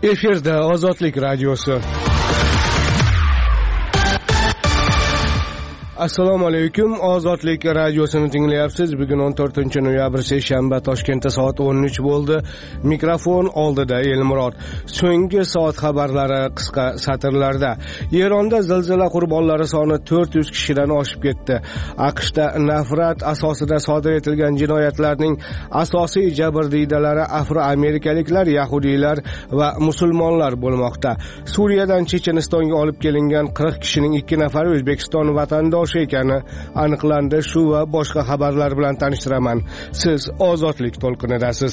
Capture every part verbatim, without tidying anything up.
Efirda Ozodlik radiosi. Assalomu alaykum. Ozodlik radiosini tinglayapsiz. Bugun o'n to'rtinchi noyabr seshanba, Toshkentda soat o'n uch bo'ldi. Mikrofon oldida Elmurod. So'nggi soat xabarlari qisqa satrlarda. Eronda zilzila qurbonlari soni to'rt yuz kishidan oshib ketdi. AQShda nafrat asosida sodir etilgan jinoyatlarning asosiy jabrdiydalari afroamerikaliklar, yahudiylar va musulmonlar bo'lmoqda. Suriyadan Chechenistonga olib kelingan qirq kishining ikki nafari O'zbekiston vatandoshi ekani aniqlandi. Shu va boshqa xabarlar bilan tanishtiraman. Siz Ozodlik to'lqinidasiz.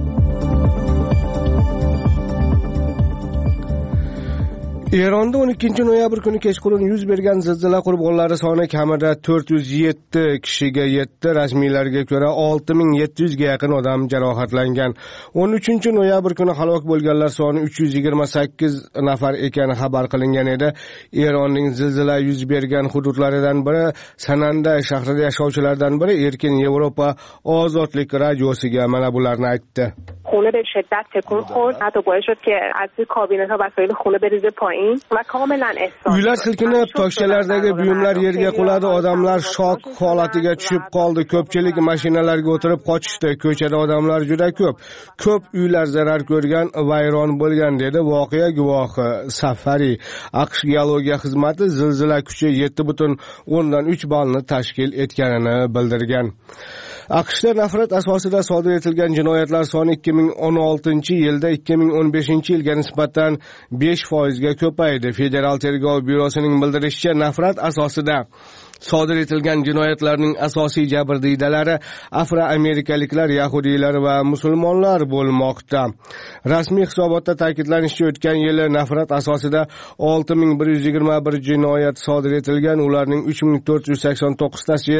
Eronda o'n ikkinchi noyabr kuni kechqurun yuz bergan zilzila qurbonlari soni kamida to'rt yuz yetti kishiga yetdi. Rasmiylarga ko'ra olti ming yetti yuzga yaqin odam jarohatlangan. o'n uchinchi noyabr kuni halok bo'lganlar soni uch yuz yigirma sakkiz nafar ekani xabar qilingan edi. Eronning zilzila yuz bergan hududlaridan biri Sananda shahrida yashovchilardan biri Erkin Yevropa Ozodlik radiosiga mana bularni aytdi. خونه به شدت تکون خورد، حتی باعث شد که از کابینه‌ها وسایل خونه بریزه پایین و کاملا احساس. Uylar silkinib, toshchalardagi buyumlar yerga quladi, odamlar shok holatiga tushib qoldi. Ko'pchilik mashinalarga o'tirib qochishdi. Ko'chada odamlar juda ko'p. Ko'p uylar zarar ko'rgan, vayron bo'lgan, dedi voqea guvohi Safari. AQSh geologiya xizmati zilzila kuchi yetti butun o'ndan uch ballni tashkil etganini bildirgan. AQShda nafrat asosida sodir etilgan jinoyatlar soni ikki ming o'n oltinchi yilda ikki ming o'n beshinchi yilga nisbatan besh foizga ko'paydi. Federal tergov byurosining bildirishicha, nafrat asosida sodir etilgan jinoyatlarning asosiy jabrdiydalari afroamerikaliklar, yahudiylar va musulmonlar bo'lmoqda. Rasmiy hisobotda ta'kidlanishicha, o'tgan yili nafrat asosida olti ming bir yuz yigirma bir jinoyat sodir etilgan. Ularning uch ming to'rt yuz sakson to'qqiztasi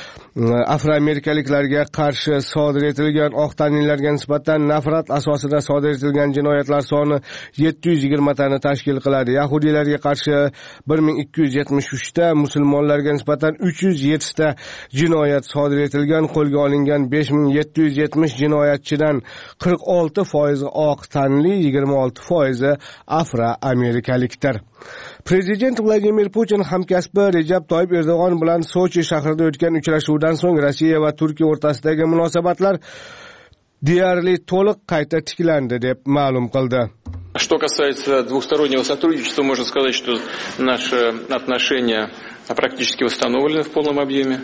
afroamerikaliklarga qarshi sodir etilgan. Oq tanlilarga nisbatan nafrat asosida sodir etilgan jinoyatlar soni yetti yuz yigirma tani tashkil qiladi. Yahudiylarga qarshi bir ming ikki yuz yetmish uch ta, musulmonlarga nisbatan uch yuz yetti ta jinoyat sodir etilgan. Qo'lga olingan besh ming yetti yuz yetmish jinoyatchidan qirq olti foizi oq tanli, yigirma olti foizi afroamerikalikdir. Prezident Vladimir Putin hamkasbi Rejab Toyyib Erdo'g'on bilan Sochi shahrida o'tgan uchrashuvdan so'ng Rossiya va Turkiya o'rtasidagi munosabatlar deyarli to'liq qayta tiklandi deb ma'lum qildi. Что касается двухстороннего сотрудничества, можно сказать, что наши отношения практически восстановлены в полном объеме.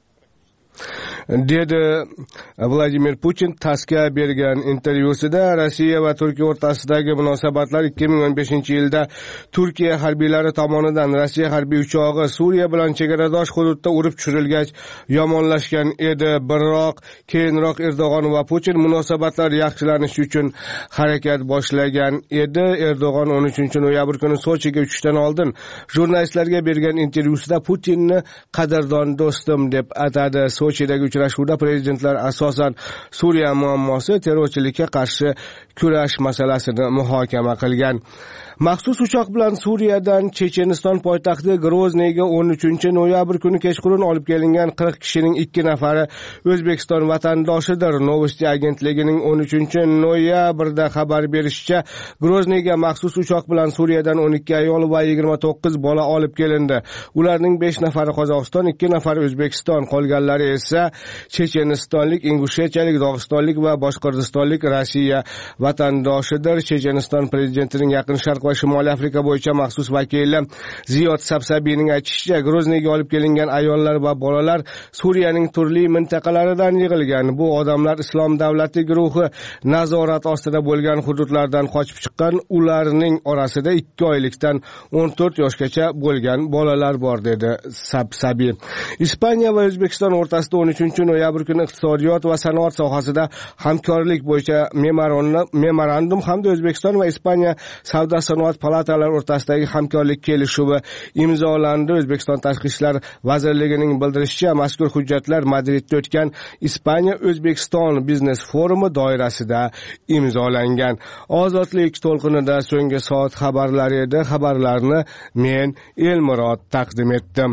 dedi Vladimir Putin TASS'ga bergan intervyusida. Rossiya va Turkiya o'rtasidagi munosabatlar ikki ming o'n beshinchi yilda Turkiya harbiylari tomonidan Rossiya harbiy uchog'i Suriya bilan chegaradosh hududda urib tushirilgach yomonlashgan edi. Biroq keyinroq Erdo'g'on va Putin munosabatlar yaxshilanishi uchun harakat boshlagan edi. Erdo'g'on o'n uchinchi noyabr kuni Sochiga uchishdan oldin jurnalistlarga bergan intervyusida Putinni qadrdon do'stim deb atadi. Sochidagi uchrashuvda prezidentlar asosan Suriya muammosi, terrorchilikka qarshi kurash masalasini muhokama qilgan. Maxsus uchoq bilan Suriyadan Checheniston poytaxti Grozniyga o'n uchinchi noyabr kuni kechqurun olib kelingan qirq kishining ikki nafari O'zbekiston vatandoshidir. Novosti agentligining o'n uchinchi noyabrda xabar berishicha, Grozniyga maxsus uchoq bilan Suriyadan o'n ikki ayol va yigirma to'qqiz bola olib kelindi. Ularning besh nafari Qozog'iston, ikki nafari O'zbekiston, qolganlari esa chechenistonlik, ingushechalik, dog'istonlik va boshqirdistonlik Rossiya vatandoshidir. Checheniston prezidentining Yaqin Sharq va Shimoliy Afrika bo'yicha maxsus vakili Ziyod Sabsabiyning aytishicha, Grozniyga olib kelingan ayollar va bolalar Suriyaning turli mintaqalaridan yig'ilgan. Bu odamlar Islom davlati guruhi nazorat ostida bo'lgan hududlardan qochib chiqqan. Ularning orasida ikki oylikdan o'n to'rt yoshgacha bo'lgan bolalar bor, dedi Sabsabiy. Ispaniya va O'zbekiston o'rtasida o'n uchinchi noyabr kuni iqtisodiyot va sanoat sohasida hamkorlik bo'yicha memorandum hamda O'zbekiston va Ispaniya savdo sanoat palatalari o'rtasidagi hamkorlik kelishuvi imzolandi. O'zbekiston Tashqi ishlar vazirligining bildirishicha, mazkur hujjatlar Madridda o'tgan Ispaniya O'zbekiston biznes forumi doirasida imzolangan. Ozodlik to'lqinida so'nggi soat xabarlari edi. Xabarlarni men Elmurod taqdim etdim.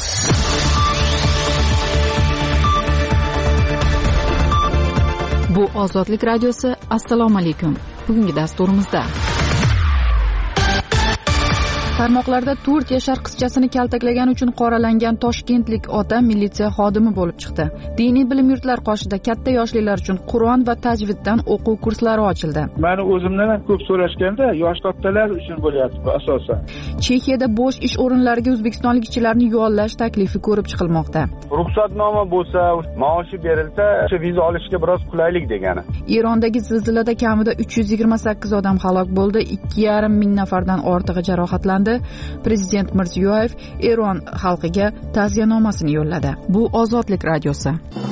Bu Ozodlik radiosi, assalomu alaykum. Bugungi dasturimizda tarmoqlarda to'rt yashar qizchasini kaltaklagani uchun qoralangan toshkentlik ota militsiya xodimi bo'lib chiqdi. Diniy bilim yurtlari qoshida katta yoshlilar uchun Qur'on va tajviddan o'quv kurslari ochildi. Meni o'zimdan ham ko'p so'rashganda, yosh otalar uchun bo'lyapti bu asosan. Chexiyada bo'sh ish o'rinlariga o'zbekistonlik ishchilarni yollash taklifi ko'rib chiqilmoqda. Ruxsatnoma bo'lsa, maoshi berilsa, o'sha viza olishga biroz qulaylik degani. Erondagi zilzilada kamida uch yuz yigirma sakkiz odam halok bo'ldi, ikki yarim ming nafardan ortig'i jarohatlandi. Prezident Mirziyoyev Eron xalqiga ta'ziyanomasini yo'lladi. Bu Ozodlik radiosi.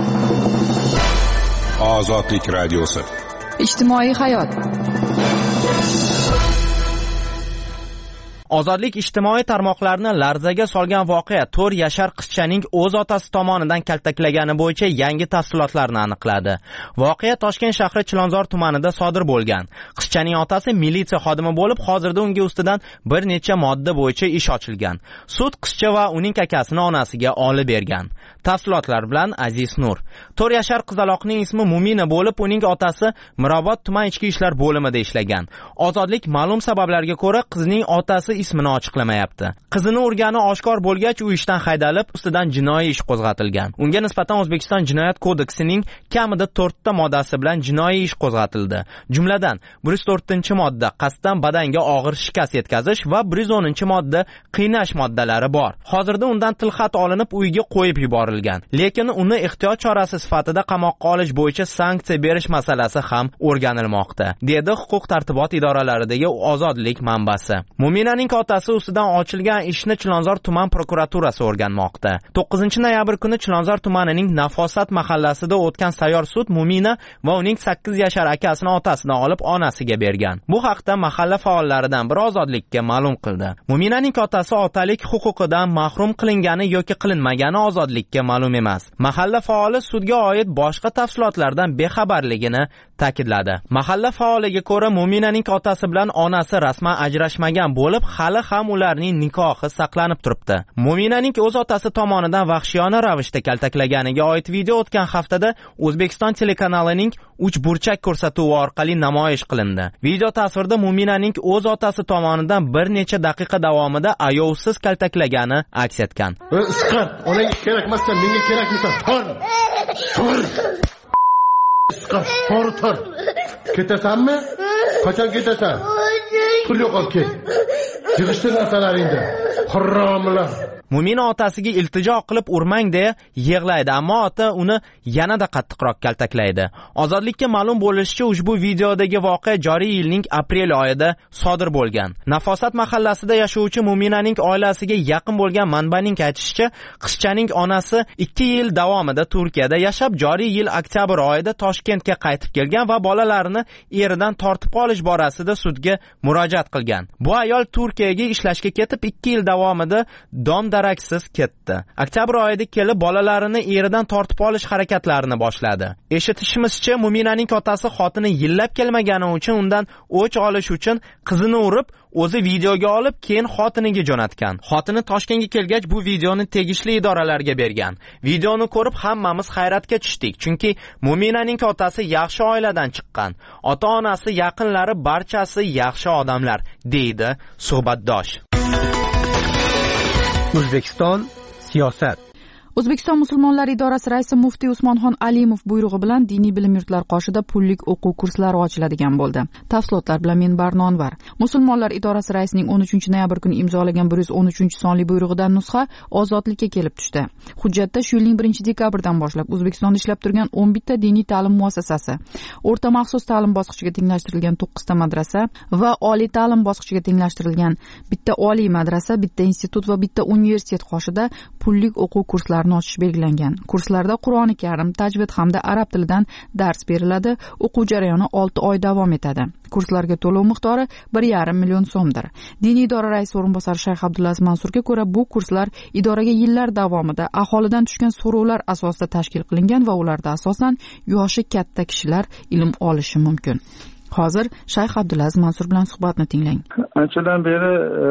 Ozodlik radiosi. Ijtimoiy hayot. Ozodlik ijtimoiy tarmoqlarni larzaga solgan voqea to'rt yashar qizchaning o'z otasi tomonidan kaltaklagani bo'yicha yangi tafsilotlarni aniqladi. Voqea Toshkent shahri Chilonzor tumanida sodir bo'lgan. Qizchaning otasi militsiya xodimi bo'lib, hozirda unga ustidan bir necha modda bo'yicha ish ochilgan. Sud qizcha va uning akasini onasiga olib bergan. Tafsilotlar bilan Aziz Nur. to'rt yashar qizaloqning ismi Mumina bo'lib, uning otasi Mirobod tuman ichki ishlar bo'limida ishlagan. Ozodlik ma'lum sabablarga ko'ra qizning otasi ismini ochiqlamayapti. Qizini urgani oshkor bo'lgach, u ishdan haydalib, ustidan jinoiy ish qo'zg'atilgan. Unga nisbatan O'zbekiston Jinoyat kodeksining kamida to'rtta moddasi bilan jinoiy ish qo'zg'atildi. Jumladan, bir yuz to'rtinchi modda qasddan badanga og'ir shikast yetkazish va bir yuz o'ninchi modda qiynash moddalari bor. Hozirda undan tilxat olinib, uyiga qo'yib yuborilgan. Lekin uni ehtiyot chorasi sifatida qamoqqa olish bo'yicha sanksiya berish masalasi ham o'rganilmoqda, dedi huquq tartibot idoralaridagi Ozodlik manbasi. Muminaning otasi ustidan ochilgan ishni Chilonzor tuman prokuraturasi o'rganmoqda. to'qqizinchi noyabr kuni Chilonzor tumanining Nafosat mahallasida o'tgan sayyor sud Mumina va uning sakkiz yashar akasini otasidan olib onasiga bergan. Bu haqda mahalla faollaridan biri Ozodlikka ma'lum qildi. Muminaning otasi otalik huquqidan mahrum qilingani yoki qilinmagani Ozodlikka ma'lum emas. Mahalla faoli sudga oid boshqa tafsilotlardan bexabarligini ta'kidladi. Mahalla faoliga ko'ra, Muminaning otasi bilan onasi rasman ajrashmagan bo'lib, hali ham ularning nikohi saqlanib turibdi. Muminaning o'z otasi tomonidan vahshiyona ravishda kaltaklaganiga oid video o'tgan haftada O'zbekiston telekanalining uch burchak ko'rsatuvi orqali namoyish qilindi. Video tasvirda Muminaning o'z otasi tomonidan bir necha daqiqa davomida ayovsiz kaltaklagani aks etgan. Isqar, onang kerakmassan, menga kerakmisan? Tor. Tor. Isqar, tor, tor. Ketasanmi? Qachon ketasan? Pul yo'qol ket. Yig'ishtir narsalaringni. Haromlar. Mumina otasiga iltijo qilib urmang deya yig'laydi, ammo ota uni yanada qattiqroq kaltaklaydi. Ozodlikka ma'lum bo'lishicha, ushbu videodagi voqea joriy yilning aprel oyida sodir bo'lgan. Nafosat mahallasida yashovchi Muminaning oilasiga yaqin bo'lgan manbaning aytishicha, qizchaning onasi ikki yil davomida Turkiyada yashab, joriy yil oktyabr oyida Toshkentga qaytib kelgan va bolalarini eridan tortib olish borasida sudga murojaat qilgan. Bu ayol Turkiyaga ishlashga ketib, ikki yil davomida dom daraksiz ketdi. Oktyabr oyida kelib bolalarini eridan tortib olish harakatlarini boshladi. Eshitishimizcha, Muminaning otasi xotini yillab kelmagani uchun undan o'ch olish uchun qizini urib, o'zi videoga olib, keyin xotiniga jo'natgan. Xotini Toshkentga kelgach, bu videoni tegishli idoralarga bergan. Videoni ko'rib hammamiz hayratga tushdik, chunki Muminaning otasi yaxshi oiladan chiqqan. Ota-onasi, yaqinlari barchasi yaxshi odamlar, deydi suhbatdosh. O'zbekiston siyosat. O'zbekiston musulmonlari idorasi raisi muftiy Usmonxon Alimov buyrug'i bilan diniy bilim yurtlari qoshida pullik o'quv kurslari ochiladigan bo'ldi. Tafsilotlar bilan men Barnon var. Musulmonlar idorasi raisining o'n uchinchi noyabr kuni imzolagan bir yuz o'n uchinchi sonli buyrug'idan nusxa Ozodlikka kelib tushdi. Hujjatda shu yilning birinchi dekabridan boshlab O'zbekistonda ishlab turgan o'n bitta diniy ta'lim muassasasi, o'rta maxsus ta'lim bosqichiga tenglashtirilgan to'qqizta madrasa va oliy ta'lim bosqichiga tenglashtirilgan bitta oliy madrasa, bitta institut va bitta universitet qoshida pullik o'quv kurslari ochish belgilangan. Kurslarda Qur'oni Karim, tajvid hamda arab tilidan dars beriladi. O'quv jarayoni olti oy davom etadi. Kurslarga to'lov miqdori bir yarim million so'mdir. Diniy idora raisi o'rinbosari Shayx Abdulaziz Mansurga ko'ra, bu kurslar idoraga yillar davomida aholidan tushgan so'rovlar asosida tashkil qilingan va ularda asosan yoshi katta kishilar ilm olishi mumkin. Hozir Shayx Abdulaziz Mansur bilan suhbatni tinglang. Anchadan beri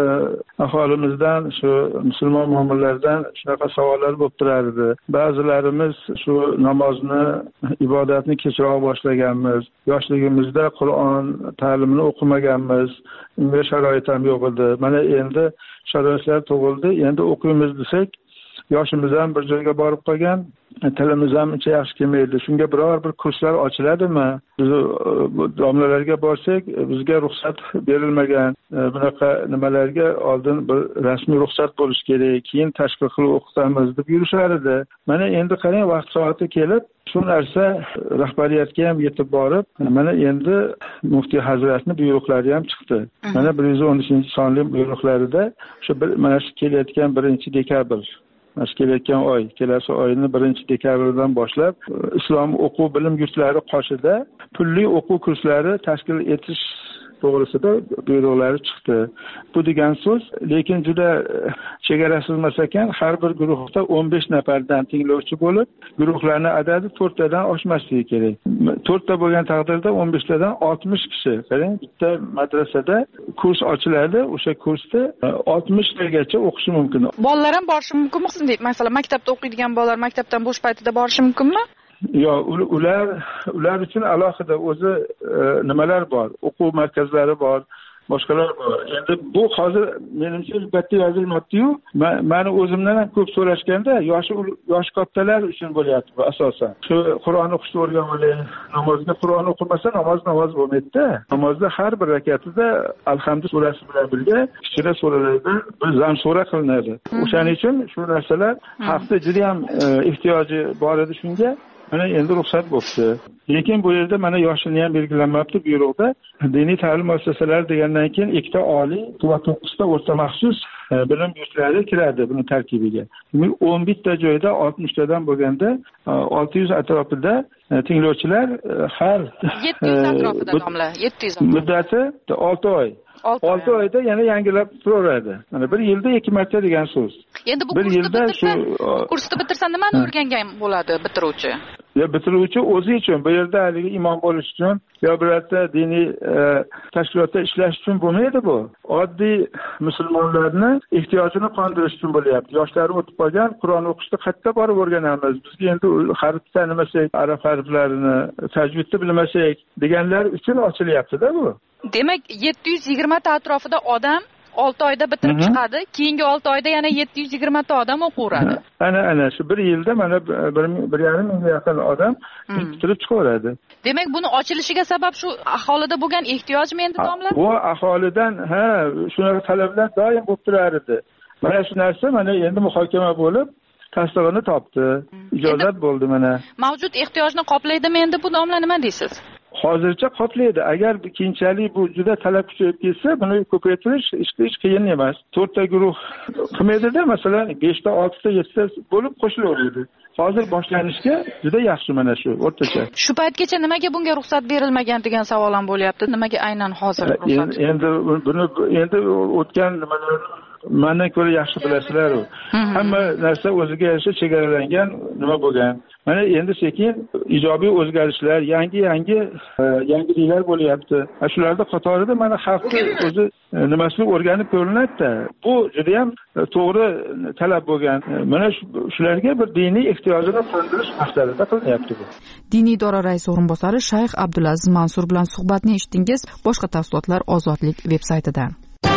aholimizdan, shu musulmon mu'minlardan shunaqa savollar bo'lib turardi. Ba'zilarimiz shu namozni, ibodatni kechroq boshlaganmiz. Yoshligimizda Qur'on ta'limini o'qimaganmiz. Unga sharoit ham yo'q edi. Mana endi sharoitlar tug'ildi. Endi o'qiymiz desak, yoshimiz ham bir joyga borib qolgan, tilimiz ham uncha yaxshi kelmaydi. Shunga biror bir kurslar ochiladimi? Biz domlalarga borsak, bizga ruxsat berilmagan. Bunaqa nimalarga oldin bir rasmiy ruxsat bo'lishi kerak, keyin tashkil qilib o'qitamiz deb yurishar edi. Mana endi qarang, vaqt soati kelib, shu narsa rahbariyatga ham yetib borib, mana endi muftiy hazratning buyruqlari ham chiqdi. Mana bir yuz o'n uchinchi sonli buyruqlarida shu mana shu kelayotgan birinchi dekabr Mana kelayotgan oy, kelasi oyning birinchi dekabridan boshlab islom o'quv bilim yurtlari qoshida pulli o'quv kurslari tashkil etish to'g'risida buyruqlari chiqdi. Bu degan so'z, lekin juda chegarasiz emas ekan, har bir guruhda o'n besh nafardan tinglovchi bo'lib, guruhlarning adadi to'rttadan oshmasligi kerak. to'rtta bo'lgan taqdirda o'n besh tadan oltmish kishi. Qarang, bitta madrasada kurs ochiladi, o'sha kursda oltmish tagacha o'qishi mumkin. Bolalar ham borishi mumkinmi? Masalan, maktabda o'qiydigan bolalar maktabdan bo'sh paytida borishi mumkinmi? Yo'q, ular ular uchun alohida o'zi nimalar bor, o'quv markazlari bor, boshqalar bor. Endi bu hozir menimcha albatta yozilmabdi-yu, meni o'zimdan ham ko'p so'rashganda, yoshi yosh kattalar uchun bo'lyapti bu asosan. Shu Qur'on o'qishni o'rganib oling, namozga Qur'on o'qimasa namoz namoz bo'lmaydi-da. Namozda har bir rakatida alhamdu surasi bilan birga kichkina suralardan bir zam sura qilinadi. O'shaning uchun shu narsalar hafta juda ham ehtiyoji bor edi shunga. Mana endi ruxsat bo'ldi. Lekin bu yerda mana yoshini ham belgilanmabdi buyruqda. Diniy ta'lim muassasalari degandan keyin ikkita oliy va to'qqizta o'rta maxsus bilim yurtlari kiradi buni tarkibiga. o'n bitta joyda oltmishtadan bo'lganda olti yuz atrofida tinglovchilar har yetti yuz atrofida domla, yetti yuz muddati olti oy. olti oyda yana yangilab turaveradi. Mana bir yilda ikki marta degan so'z. Endi bu kursni bitirsa, kursni bitirsa nimani o'rgangan bo'ladi bitiruvchi? Ya bitiruvchi o'zi uchun, bu yerda haligi imom bo'lish uchun yo birorta diniy tashkilotda ishlash uchun bo'lmaydi bu. Oddiy musulmonlarni ehtiyojini qondirish uchun bo'lyapti. Yoshlari o'tib qolgan, Qur'on o'qishni qayerda borib o'rganamiz? Bizga endi harfni tanimasak, arab harflarini, tajvidni bilmasak deganlar uchun ochilyapti-da bu. Demak, yetti yuz yigirma ta atrofida odam olti oyda bitirib chiqadi, keyingi olti oyda yana yetti yuz yigirma ta odam o'qiyveradi. Ana ana shu bir yilda mana bir yarim mingga yaqin odam bitirib chiqaveradi. Demak, buni ochilishiga sabab shu aholida bo'lgan ehtiyojmi endi domla? Bu aholidan, ha, shunaqa talablar doim bo'lib turar edi. Mana shu narsa mana endi muhokama bo'lib, tasdig'ini topdi. Ijozat bo'ldi mana. Mavjud ehtiyojni qoplaydimi endi bu domla, nima deysiz? Hozircha qoplaydi. Agar keyinchalik bu juda talab kuchayib ketsa, buni ko'paytirish hech qiyin emas. to'rtta guruh qilmaydi-da, masalan, beshta, oltita, yettita bo'lib qo'shilaveradi. Hozir boshlanishga juda yaxshi mana shu o'rtacha. Shu paytgacha nimaga bunga ruxsat berilmagan degan savol ham bo'lyapti. Nimaga aynan hozir ruxsat? Endi buni endi o'tgan nimalar mendan ko'ra yaxshi bilasizlar. Hamma narsa o'ziga yarasha chegaralangan nima bo'lgan. Mana endi sekin ijobiy o'zgarishlar, yangi-yangi yangiliklar bo'lyapti. Shularda qatorida mana xalqni o'zi nimasini o'rganib ko'rinadi-da. Bu juda ham to'g'ri talab bo'lgan. Mana shularga bir diniy ehtiyojini qondirish maqsadida qilinyapti bu. Diniy idora raisi o'rinbosari Shayx Abdulaziz Mansur bilan suhbatni eshitdingiz. Boshqa tafsilotlar Ozodlik veb-saytida.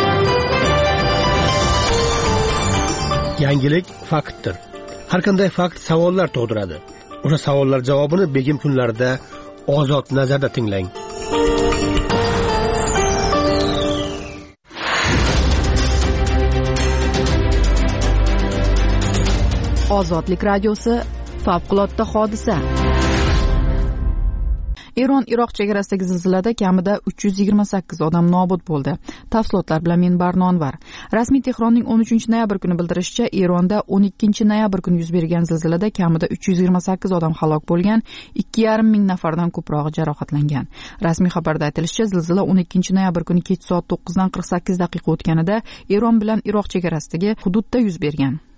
Yangilik faktdir. Har qanday fakt savollar tug'diradi. O'sha savollar javobini begim kunlarida Ozod nazarda tinglang. Ozodlik radiosi favqulodda hodisa. Eron Iroq chegarasidagi zilzilada kamida uch yuz yigirma sakkiz odam nobud bo'ldi. Tafsilotlar bilan men Barnonvar. Rasmiy Tehronning o'n uchinchi noyabr kuni bildirishicha, Eronda o'n ikkinchi noyabr kuni yuz bergan zilzilada kamida uch yuz yigirma sakkiz odam halok bo'lgan, ikki yarim ming nafardan ko'prog'i jarohatlangan. Rasmiy xabarda aytilishicha, zilzila o'n ikkinchi noyabr kuni kech soat to'qqizdan qirq sakkiz daqiqa o'tganida Eron bilan Iroq chegarasidagi hududda yuz bergan.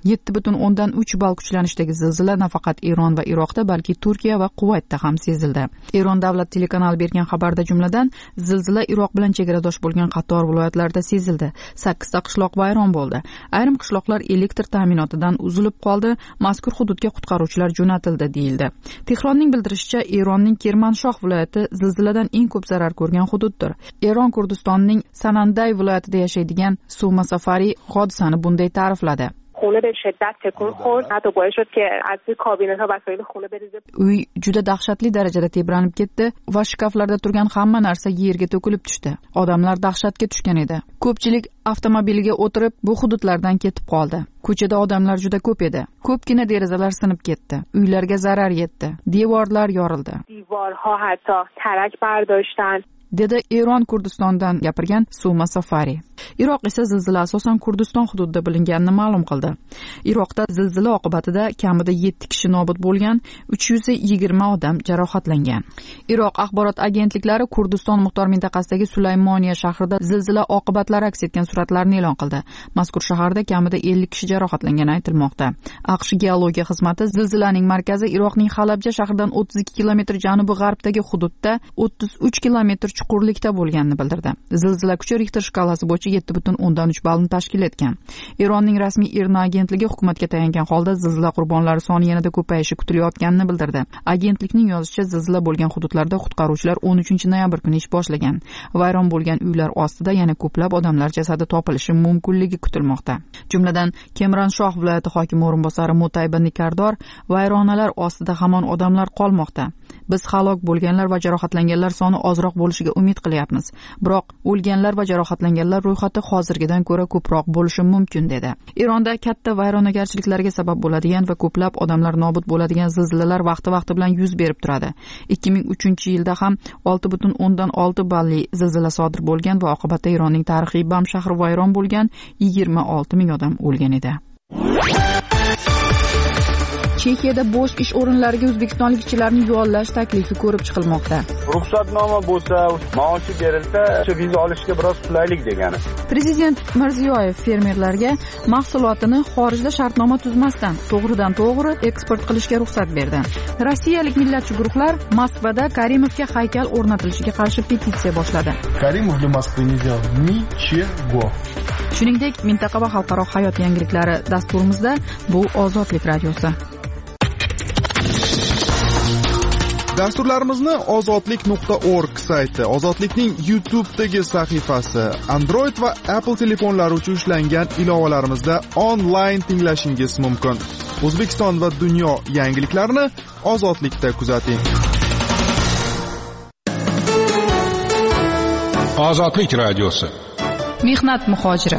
yetti butun o'ndan uch ball kuchlanishdagi zilzila nafaqat Eron va Iroqda, balki Turkiya va Kuvaytda ham sezildi. Eron davlat telekanali bergan xabarda jumladan zilzila Iroq bilan chegaradosh bo'lgan qator viloyatlarda sezildi. sakkizta qishloq vayron bo'ldi. Ayrim qishloqlar elektr ta'minotidan uzilib qoldi. Mazkur hududga qutqaruvchilar jo'natildi, deyildi. Tehronning bildirishicha, Eronning Kermanshoh viloyati zilziladan eng ko'p zarar ko'rgan hududdir. Eron Kurdistonning Sananday viloyatida yashaydigan Suma Safari hodisani bunday ta'rifladi. خونه به شدت تکون خورد، حتی باعث شد که از کابینت ها وسایل خونه بریزه. Uy juda dahshatli darajada tebranib ketdi va shkaflarda turgan hamma narsa yerga to'kilib tushdi. Odamlar dahshatga tushgan edi. Ko'pchilik avtomobiliga o'tirib bu hududlardan ketib qoldi. Ko'chada odamlar juda ko'p edi. Ko'pgina derazalar sinib ketdi. Uylarga zarar yetdi. Devorlar yorildi. دیوارها حتی ترک برداشتن. dedi Eron Kurdistondan gapirgan Suma Safari. Iroq esa zilzila asosan Kurdiston hududida bilinganini ma'lum qildi. Iroqda zilzila oqibatida kamida yetti kishi nobud bo'lgan, uch yuz yigirma odam jarohatlangan. Iroq axborot agentliklari Kurdiston muxtor mintaqasidagi Sulaymoniya shahrida zilzila oqibatlari aks etgan suratlarni e'lon qildi. Mazkur shaharda kamida ellik kishi jarohatlangani aytilmoqda. AQSh geologiya xizmati zilzilaning markazi Iroqning Halabja shahridan o'ttiz ikki kilometr janubi g'arbdagi hududda o'ttiz uch kilometr chuqurlikda bo'lganini bildirdi. Zilzila kuchi Richter shkalasi bo'yicha yetti butun o'ndan uch ballni tashkil etgan. Eronning rasmiy IRNA agentligi hukumatga tayangan holda zilzila qurbonlari soni yanada ko'payishi kutilayotganini bildirdi. Agentlikning yozishicha, zilzila bo'lgan hududlarda qutqaruvchilar o'n uchinchi noyabr kuni ish boshlagan. Vayron bo'lgan uylar ostida yana ko'plab odamlar jasadi topilishi mumkinligi kutilmoqda. Jumladan, Kemranshoh viloyati hokimi o'rinbosari Mutayba Nikardor, vayronalar ostida hamon odamlar qolmoqda. Biz halok bo'lganlar va jarohatlanganlar soni ozroq bo'lishiga umid qilyapmiz. Biroq o'lganlar va jarohatlanganlar ro'yxati hozirgidan ko'ra ko'proq bo'lishi mumkin, dedi. Eronda katta vayronagarchiliklarga sabab bo'ladigan va ko'plab odamlar nobud bo'ladigan zilzilalar vaqti-vaqti bilan yuz berib turadi. ikki ming uchinchi yilda ham olti butun o'ndan olti balli zilzila sodir bo'lgan va oqibatda Eronning tarixiy Bam shahri vayron bo'lgan, yigirma olti ming odam o'lgan edi. Chexiyada bo'sh ish o'rinlariga o'zbekistonlik ishchilarni yollash taklifi ko'rib chiqilmoqda. Ruxsatnoma bo'lsa, maoshi berilsa, viza olishga biroz qulaylik degani. Prezident Mirziyoyev fermerlarga mahsulotini xorijda shartnoma tuzmasdan to'g'ridan to'g'ri eksport qilishga ruxsat berdi. Rossiyalik millatchi guruhlar Moskvada Karimovga haykal o'rnatilishiga qarshi petitsiya boshladi. Karimov для Москвы не сделал ничего. Shuningdek, mintaqa va xalqaro hayot yangiliklari dasturimizda bu Ozodlik radiosi. Dasturlarimizni ozodlik nuqta org sayti, Ozodlikning YouTube'dagi sahifasi, Android va Apple telefonlari uchun ishlangan ilovalarimizda onlayn tinglashingiz mumkin. O'zbekiston va dunyo yangiliklarini Ozodlikda kuzating. Ozodlik radiosi. Mehnat muhojiri.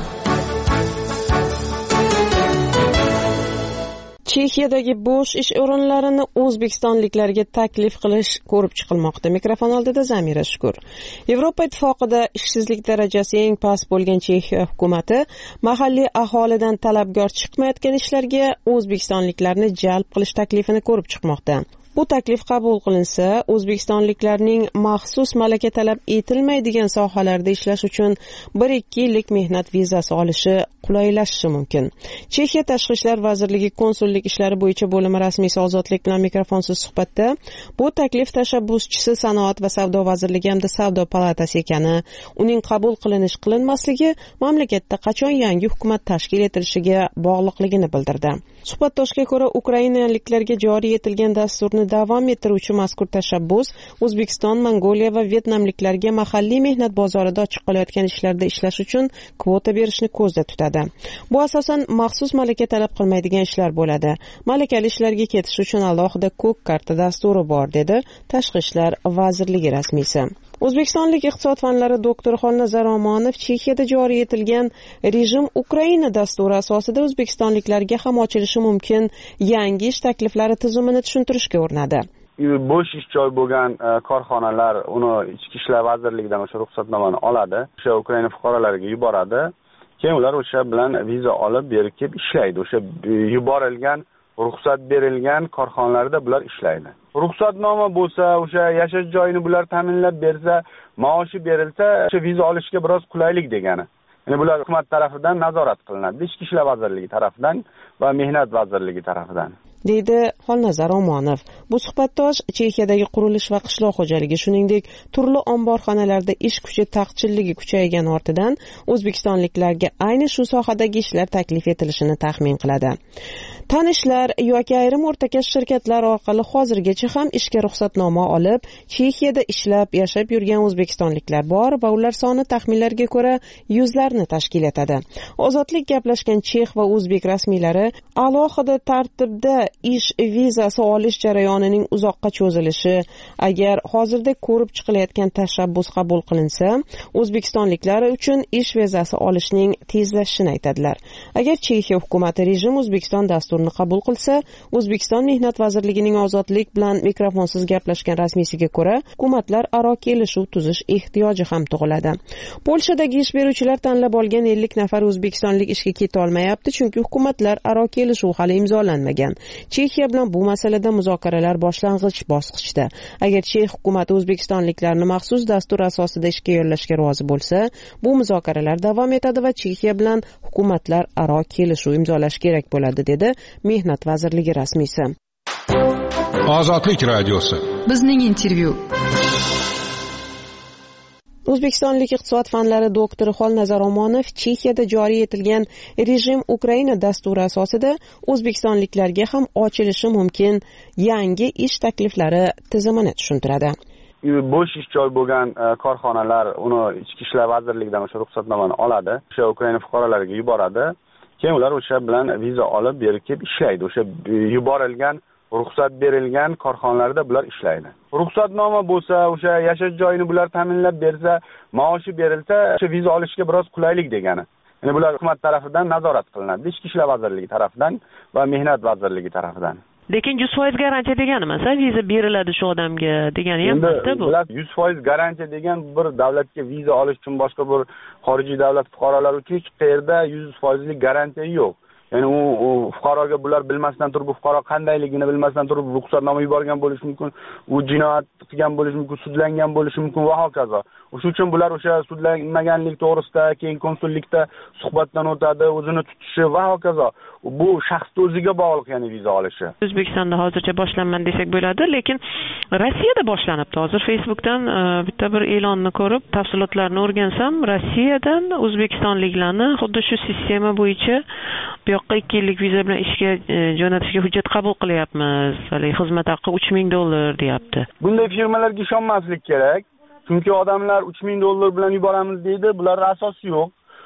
Chexiyadagi bo'sh ish o'rinlarini o'zbekistonliklarga taklif qilish ko'rib chiqilmoqda. Mikrofon oldida Zamira Shukur. Yevropa ittifoqida ishsizlik darajasi eng past bo'lgan Chexiya hukumatı mahalliy aholidan talabgor chiqmayotgan ishlarga o'zbekistonliklarni jalb qilish taklifini ko'rib chiqmoqda. Bu taklif qabul qilinsa, o'zbekistonliklarning maxsus malaka talab etilmaydigan sohalarda ishlash uchun bir ikki yillik mehnat vizasi olishi qulaylashishi mumkin. Chexiya Tashqi ishlar vazirligi konsullik ishlari bo'yicha bo'limi rasmiysi Ozodlik bilan mikrofonsiz suhbatda bu taklif tashabbuschisi Sanoat va savdo vazirligi hamda savdo palatasi ekani, uning qabul qilinish qilinmasligi mamlakatda qachon yangi hukumat tashkil etilishiga bog'liqligini bildirdi. Suhbatdoshga ko'ra, ukrainaliklarga joriy etilgan dasturni davom ettiruvchi mazkur tashabbus O'zbekiston, Mongoliya va Vyetnamliklarga mahalliy mehnat bozorida ochiq qolayotgan ishlarda ishlash uchun kvota berishni ko'zda tutadi. Bu asosan maxsus malaka talab qilmaydigan ishlar bo'ladi. Malakali ishlarga ketish uchun alohida ko'k karta dasturi bor, dedi Tashqi ishlar vazirligi rasmiysi. O'zbekistonlik iqtisod fanlari doktori Xolnazar Omonov Chexiyada joriy etilgan rejim Ukraina dasturi asosida o'zbekistonliklarga ham ochilishi mumkin yangi ish takliflari tizimini tushuntirishga urinadi. Bo'sh ish joy bo'lgan korxonalar uni ichki ishlar vazirligidan o'sha ruxsatnomani oladi, o'sha Ukraina fuqarolariga yuboradi. Keyin ular o'sha bilan viza olib berib kelib ishlaydi. O'sha yuborilgan, ruxsat berilgan korxonalarda bular ishlaydi. Ruxsatnoma bo'lsa, o'sha yashash joyini bular ta'minlab bersa, maoshi berilsa, o'sha viza olishga biroz qulaylik degani. Ya'ni bular hukumat tarafidan nazorat qilinadi. Ichki ishlar vazirligi tarafidan va mehnat vazirligi tarafidan. deydi Xolnazar Omonov. Bu suhbatdosh Chexiyadagi qurilish va qishloq xo'jaligi, shuningdek turli omborxonalarda ish kuchi taqchilligi kuchaygani ortidan o'zbekistonliklarga ayni shu sohadagi ishlar taklif etilishini taxmin qiladi. Tanishlar yoki ayrim o'rtakash shirkatlar orqali hozirgacha ham ishga ruxsatnoma olib, Chexiyada ishlab, yashab yurgan o'zbekistonliklar bor va ular soni taxminlarga ko'ra yuzlarni tashkil etadi. Ozodlik gaplashgan chex va o'zbek rasmiylari alohida tartibda ish vizasi olish jarayonining uzoqqa cho'zilishi, agar hozirda ko'rib chiqilayotgan tashabbus qabul qilinsa, o'zbekistonliklar uchun ish vizasi olishning tezlashishini aytadilar. Agar Chexiya hukumati rejim O'zbekiston dasturini qabul qilsa, O'zbekiston Mehnat vazirligining ozodlik bilan mikrofonsiz gaplashgan rasmiysiga ko'ra, hukumatlar aro kelishuv tuzish ehtiyoji ham tug'iladi. Polshadagi ish beruvchilar tanlab olgan ellik nafar o'zbekistonlik ishga keta olmayapti, chunki hukumatlar aro kelishuv hali imzolanmagan. Chexiya bilan bu masalada muzokaralar boshlang'ich bosqichda. Agar Chex hukumati o'zbekistonliklarni maxsus dastur asosida ishga yollashga rozi bo'lsa, bu muzokaralar davom etadi va Chexiya bilan hukumatlar aro kelishuv imzolash kerak bo'ladi, dedi Mehnat vazirligi rasmiysi. Ozodlik radiosi. Bizning intervyu. O'zbekistonlik iqtisod fanlari doktori Xolnazar Omonov Chexiyada joriy etilgan rejim Ukraina dasturi asosida o'zbekistonliklarga ham ochilishi mumkin yangi ish takliflari tizimini tushuntiradi. Bo'sh ish joy bo'lgan korxonalar uni ichki ishlar vazirligidan o'sha ruxsatnomani oladi, o'sha Ukraina fuqarolariga yuboradi. Keyin ular o'sha bilan viza olib berib kelib ishlaydi. O'sha yuborilgan, ruxsat berilgan korxonalarda bular ishlaydi. Ruxsatnoma bo'lsa, o'sha yashash joyini bular ta'minlab bersa, maoshi berilsa, o'sha viza olishga biroz qulaylik degani. Ya'ni bular hukumat tarafidan nazorat qilinadi, ichki ishlar vazirligi tarafidan va mehnat vazirligi tarafidan. Lekin yuz foiz garantiya degani emas, viza beriladi shu odamga degani ham emas-da bu. yuz foiz garantiya degan bir davlatga viza olish uchun boshqa bir xorijiy davlat fuqarolari uchun hech qayerda yuz foiz lik garantiya yo'q. Ya'ni u, u fuqaroga bular bilmasdan turib, bu fuqaro qandayligini bilmasdan turib ruxsatnoma yuborgan bo'lishi mumkin, u jinoyat qilgan bo'lishi mumkin, sudlangan bo'lishi mumkin va hokazo. O'shuning uchun bular o'sha sudlanmaganlik to'g'risida keyin konsullikda suhbatdan o'tadi, o'zini tutishi va hokazo. Bu shaxsning o'ziga bog'liq, ya'ni viza olishi. O'zbekistonda hozircha boshlanmadi desak bo'ladi, lekin Rossiyada boshlanibdi. Hozir Facebookdan bitta bir e'lonni ko'rib, tafsilotlarni o'rgansam, Rossiyadan o'zbekistonliklarni xuddi shu sistema bo'yicha bu yoqqa ikki yillik viza bilan ishga jo'natishga hujjat qabul qilyapmiz. Hali xizmat haqi uch ming dollar deyapti. Bunday firmalarga ishonmaslik kerak. Chunki odamlar uch ming dollar bilan yuboramiz deydi, bular asosi yo'q.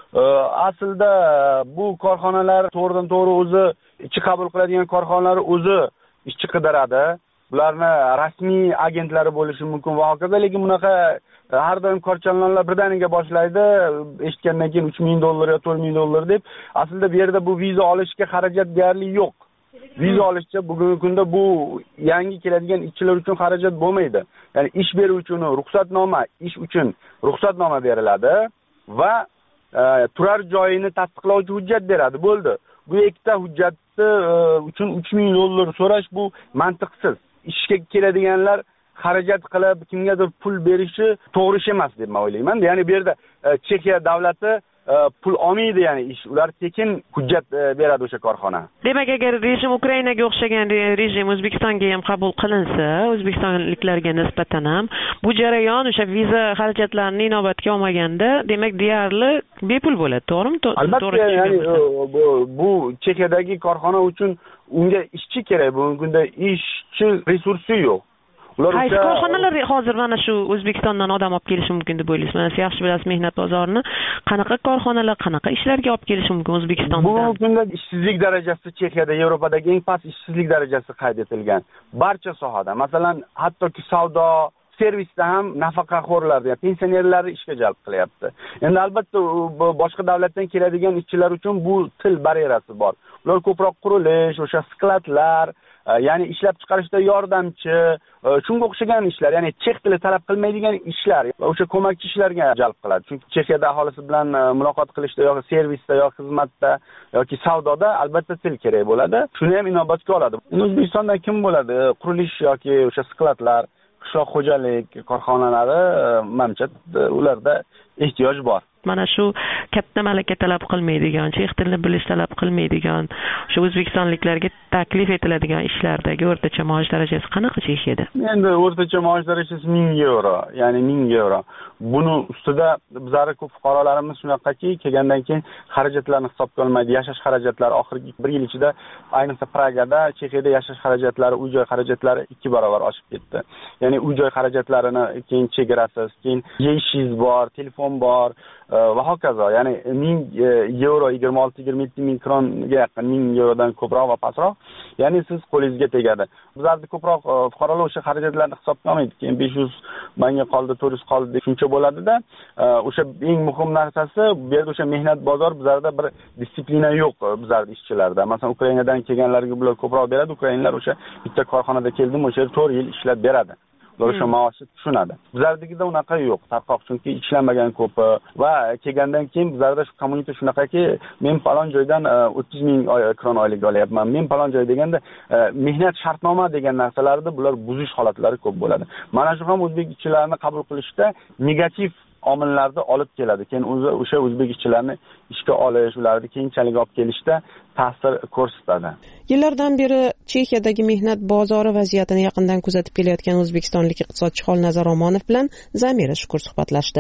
Aslida bu korxonalar to'g'ridan to'g'ri o'zi ishchi qabul qiladigan korxonalar o'zi ishchi qidiradi. Bularni rasmiy agentlari bo'lishi mumkin va hokazo, lekin bunaqa har doim korchalonlar birdaniga boshlaydi, eshitgandan keyin uch ming dollar yo to'rt ming dollar deb. Aslida bu yerda bu viza olishga xarajat deyarli yo'q. Viza olishcha bugungi kunda bu yangi keladigan ishchilar uchun xarajat bo'lmaydi. Ya'ni ish beruvchi uchun ruxsatnoma, ish uchun ruxsatnoma beriladi va e, turar joyini tasdiqlovchi hujjat beradi, bo'ldi. Bu ikkita hujjatni e, uchun uch ming dollar so'rash bu mantiqsiz. Ishga keladiganlar xarajat qilib kimgadir pul berishi to'g'ri ish emas deb men o'ylayman. Ya'ni bu yerda e, Chexiya davlati pul olmaydi, ya'ni ish ular tekin hujjat beradi o'sha korxona. Demak, agar rejim Ukrainaga o'xshagan rejim O'zbekistonga ham qabul qilinsa, o'zbekistonliklarga nisbatan ham bu jarayon o'sha viza xarajatlarini inobatga olmaganda, demak deyarli bepul bo'ladi, to'g'rimi? Albatta, ya'ni bu, bu Chexiyadagi korxona uchun unga ishchi kerak, bugungi kunda ishchi resursi yo'q. Qaysi korxonalar hozir mana shu O'zbekistondan odam olib kelishi mumkin deb o'ylaysiz? Mana siz yaxshi bilasiz mehnat bozorini. Qanaqa korxonalar, qanaqa ishlarga olib kelishi mumkin O'zbekistondan? Bugungi kunda ishsizlik darajasi Chexiyada Yevropadagi eng past ishsizlik darajasi qayd etilgan. Barcha sohada, masalan, hattoki savdo, servisda ham nafaqaxo'rlar, ya'ni pensionerlarni ishga jalb qilyapti. Endi albatta boshqa davlatdan keladigan ishchilar uchun bu til baryerasi bor. Ular ko'proq qurilish, o'sha skladlar, ya'ni ishlab chiqarishda yordamchi, shunga o'xshagan ishlar, ya'ni chex tili talab qilmaydigan ishlar va o'sha ko'makchi ishlarga jalb qiladi. Chunki Chexiyada aholisi bilan muloqot qilishda yoki servisda yoki xizmatda yoki savdoda albatta til kerak bo'ladi. Shuni ham inobatga oladi. O'zbekistonda kim bo'ladi? Qurilish yoki o'sha skladlar, qishloq xo'jalik korxonalari, menimcha ularda ehtiyoj bor. mana shu katta malaka talab qilmaydigan, chet tilini bilish talab qilmaydigan, shu o'zbekistonliklarga taklif etiladigan ishlardagi o'rtacha maosh darajasi qanaqa Chexiyada? Endi o'rtacha maosh darajasi ming yevro, ya'ni ming yevro. Buni ustida bizlar ko'p fuqarolarimiz shunaqaki, kelgandan keyin xarajatlarni hisobga olmaydi, yashash xarajatlari oxirgi bir yil ichida, ayniqsa Pragada, Chexiyada yashash xarajatlari, uy joy xarajatlari ikki barobar oshib ketdi. Ya'ni uy joy xarajatlarini keyin chegarasiz, keyin yeyishingiz bor, telefon bor va hokazo. Ya'ni ming yevro, yigirma olti yigirma yetti ming kronga yaqin, ming yevrodan ko'proq va pastroq. Ya'ni siz qo'lingizga tegadi. Bizlarda ko'proq fuqarolar o'sha xarajatlarni hisobga olmaydi. Keyin besh yuz manga qoldi, to'rt yuz qoldi shuncha bo'ladida, o'sha eng muhim narsasi bu yerda o'sha mehnat bozor bizlarda bir disiplina yo'q bizlarda ishchilarda. Masalan, Ukrainadan kelganlarga bular ko'proq beradi. Ukrainalar o'sha bitta korxonada keldim, o'sha yerda to'rt yil ishlab beradi. Ular o'sha maoshni tushunadi. Bizlardagida unaqa yo'q, tarqoq, chunki ishlanmagan ko'pi va kelgandan keyin bizlarda shu kommunita shunaqaki, men falon joydan o'ttiz ming kron oylik olyapman, men falon joy deganda mehnat shartnoma degan narsalarda bular buzish holatlari ko'p bo'ladi. Mana shu ham o'zbek ishchilarini qabul qilishda negativ omillarni olib keladi. Keyin o'sha o'zbek ishchilarini ishga olish, ularni keyinchalik olib kelishda ta'sir ko'rsatadi. Yillardan beri Chexiyadagi mehnat bozori vaziyatini yaqindan kuzatib kelayotgan o'zbekistonlik iqtisodchi Xolnazar Omonov bilan Zamira Shukur suhbatlashdi.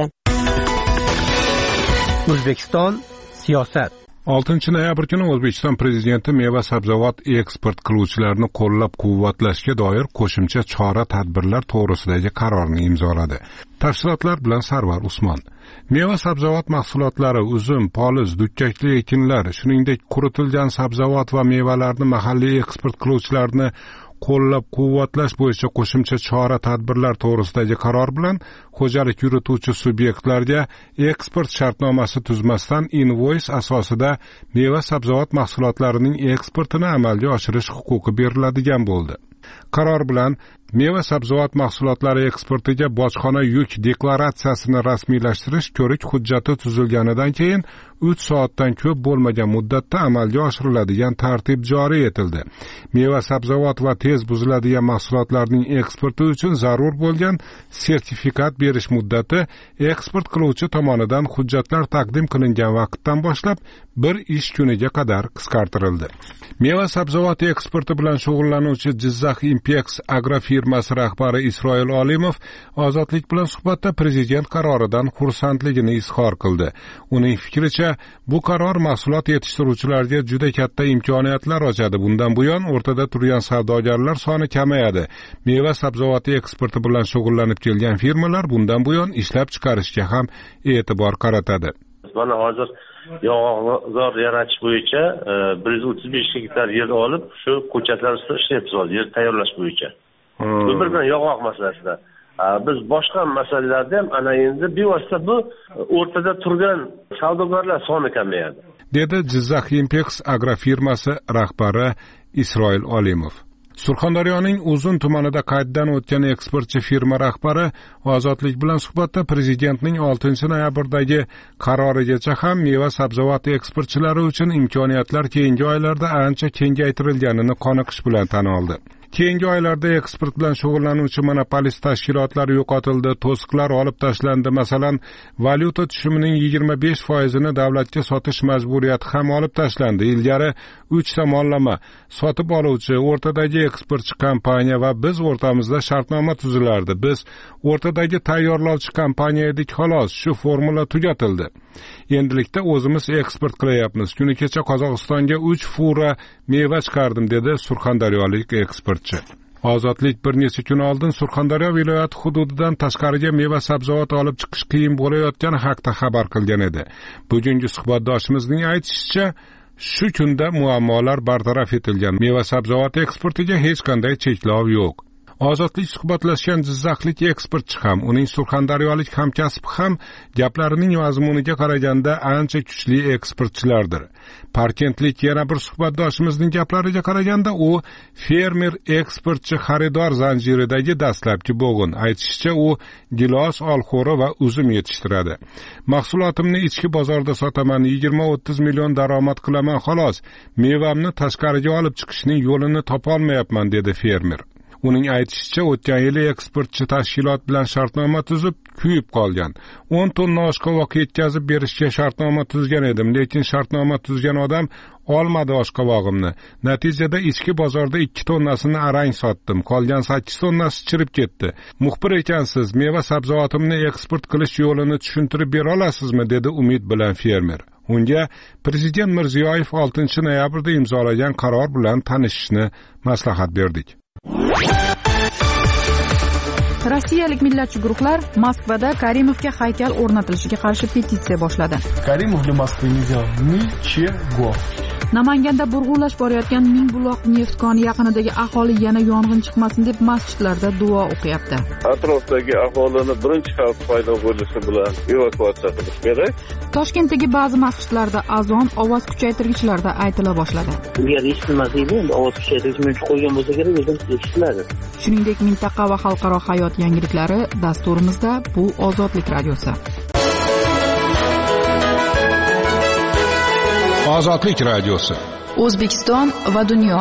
O'zbekiston siyosat. oltinchi noyabr kuni O'zbekiston prezidenti meva sabzavot eksport qiluvchilarini qo'llab-quvvatlashga doir qo'shimcha chora-tadbirlar to'g'risidagi qarorni imzoladi. Tafsilotlar bilan Sarvar Usmon. Meva sabzavot mahsulotlari, uzum, poliz, dukkakli ekinlar, shuningdek quritilgan sabzavot va mevalarni mahalliy eksport qiluvchilarni qo'llab-quvvatlash bo'yicha qo'shimcha chora-tadbirlar to'g'risidagi qaror bilan xo'jalik yurituvchi subyektlarga eksport shartnomasi tuzmasdan invoice asosida meva sabzavot mahsulotlarining eksportini amalga oshirish huquqi beriladigan bo'ldi. Qaror bilan meva sabzavot mahsulotlari eksportiga bojxona yuk deklaratsiyasini rasmiylashtirish ko'rik hujjati tuzilganidan keyin uch soatdan ko'p bo'lmagan muddatda amalga oshiriladigan tartib joriy etildi. Meva sabzavot va tez buziladigan mahsulotlarning eksporti uchun zarur bo'lgan sertifikat berish muddati eksport qiluvchi tomonidan hujjatlar taqdim qilingan vaqtdan boshlab bir ish kuniga qadar qisqartirildi. Meva sabzavot eksporti bilan shug'ullanuvchi Jizzax Impex agrofirmasi rahbari Isroil Olimov Ozodlik bilan suhbatda prezident qaroridan xursandligini izhor qildi. Uning fikricha, bu qaror mahsulot yetishtiruvchilarga juda katta imkoniyatlar ochadi. Bundan buyon o'rtada turgan savdogarlar soni kamayadi. Meva sabzavoti eksporti bilan shug'ullanib kelgan firmalar bundan buyon ishlab chiqarishga ham e'tibor qaratadi. Mana hozir yog'zor yaratish bo'yicha bir yuz o'ttiz besh gektar yer olib, shu ko'chatlar ustida ishlayapmiz hozir, yer tayyorlash bo'yicha. Bu birdan yog'oq masalasida. Biz boshqa masalalarda ham ana endi bevosita bu o'rtada turgan savdogarlar soni kamayadi, dedi Jizzax Impex agrofirmasi rahbari Isroil Olimov. Surxondaryoning Uzun tumanida qayddan o'tgan eksportchi firma rahbari Ozodlik bilan suhbatda prezidentning oltinchi noyabrdagi qarorigacha ham meva sabzavot eksportchilari uchun imkoniyatlar keyingi oylarda ancha kengaytirilganini qoniqish bilan tan oldi. Keyingi oylarda eksport bilan shug'ullanuvchi monopolist tashkilotlar yo'qotildi, to'siqlar olib tashlandi. Masalan, valyuta tushumining yigirma besh foizini davlatga sotish majburiyati ham olib tashlandi. Ilgari uch tomonlama sotib oluvchi, o'rtadagi eksportchi kompaniya va biz o'rtamizda shartnoma tuzilardi. Biz o'rtadagi tayyorlovchi kompaniya edik, xolos, shu formula tugatildi. Endilikda o'zimiz eksport qilyapmiz. Kuni kecha Qozog'istonga uch fura meva chiqardim, dedi surxondaryolik eksportchi. Ozodlik bir necha kun oldin Surxondaryo viloyati hududidan tashqariga meva sabzavot olib chiqish qiyin bo'layotgani haqida xabar qilgan edi. Bugungi suhbatdoshimizning aytishicha, shu kunda muammolar bartaraf etilgan. Meva sabzavot eksportiga hech qanday cheklov yo'q. Ozodlik suhbatlashgan Jizzaxlik eksportchi ham, uning surxondaryolik hamkasbi ham gaplarining mazmuniga qaraganda ancha kuchli eksportchilardir. Parkentlik yana bir suhbatdoshimizning gaplariga qaraganda u fermer eksportchi xaridor zanjiridagi dastlabki bo'g'in. Aytishicha, u gilos, olxo'ri va uzum yetishtiradi. Mahsulotimni ichki bozorda sotaman, yigirma o'ttiz million daromad qilaman, xolos. Mevamni tashqariga olib chiqishning yo'lini topolmayapman, dedi fermer. uning aytishicha o'tgan yili eksportchi tashkilot bilan shartnoma tuzib kuyib qolgan. o'n tonna oshqovoq yetkazib berishga shartnoma tuzgan edim, lekin shartnoma tuzgan odam olmadi oshqovog'imni. Natijada ichki bozorda ikki tonnasini arang sotdim, qolgan sakkiz tonnasi chirib ketdi. Muxbir ekansiz, meva sabzavotimni eksport qilish yo'lini tushuntirib bera olasizmi, dedi umid bilan fermer. Unga Prezident Mirziyoyev oltinchi noyabrda imzolagan qaror bilan tanishishni maslahat berdik. Rossiyalik millatchi guruhlar Moskvada Karimovga haykal o'rnatilishiga qarshi petitsiya boshladi. Karimov для Москвы не сделал ничего. Namanganda burg'ulash borayotgan Mingbuloq neft koni yaqinidagi aholi yana yong'in chiqmasin deb masjidlarda duo o'qiyapti. Atrofdagi aholini birinchi xavf paydo bo'lishi bilan evakuatsiya qilish kerak. Toshkentdagi ba'zi masjidlarda azon ovoz kuchaytirgichlarda aytila boshladi. Agar eshitmasaydi, ovoz kuchaytirgich qo'ygan bo'lsa kerak, o'zim eshitiladi. Shuningdek, mintaqa va xalqaro hayot yangiliklari dasturimizda bu Ozodlik radiosi. Ozodlik radiosi. O'zbekiston va dunyo.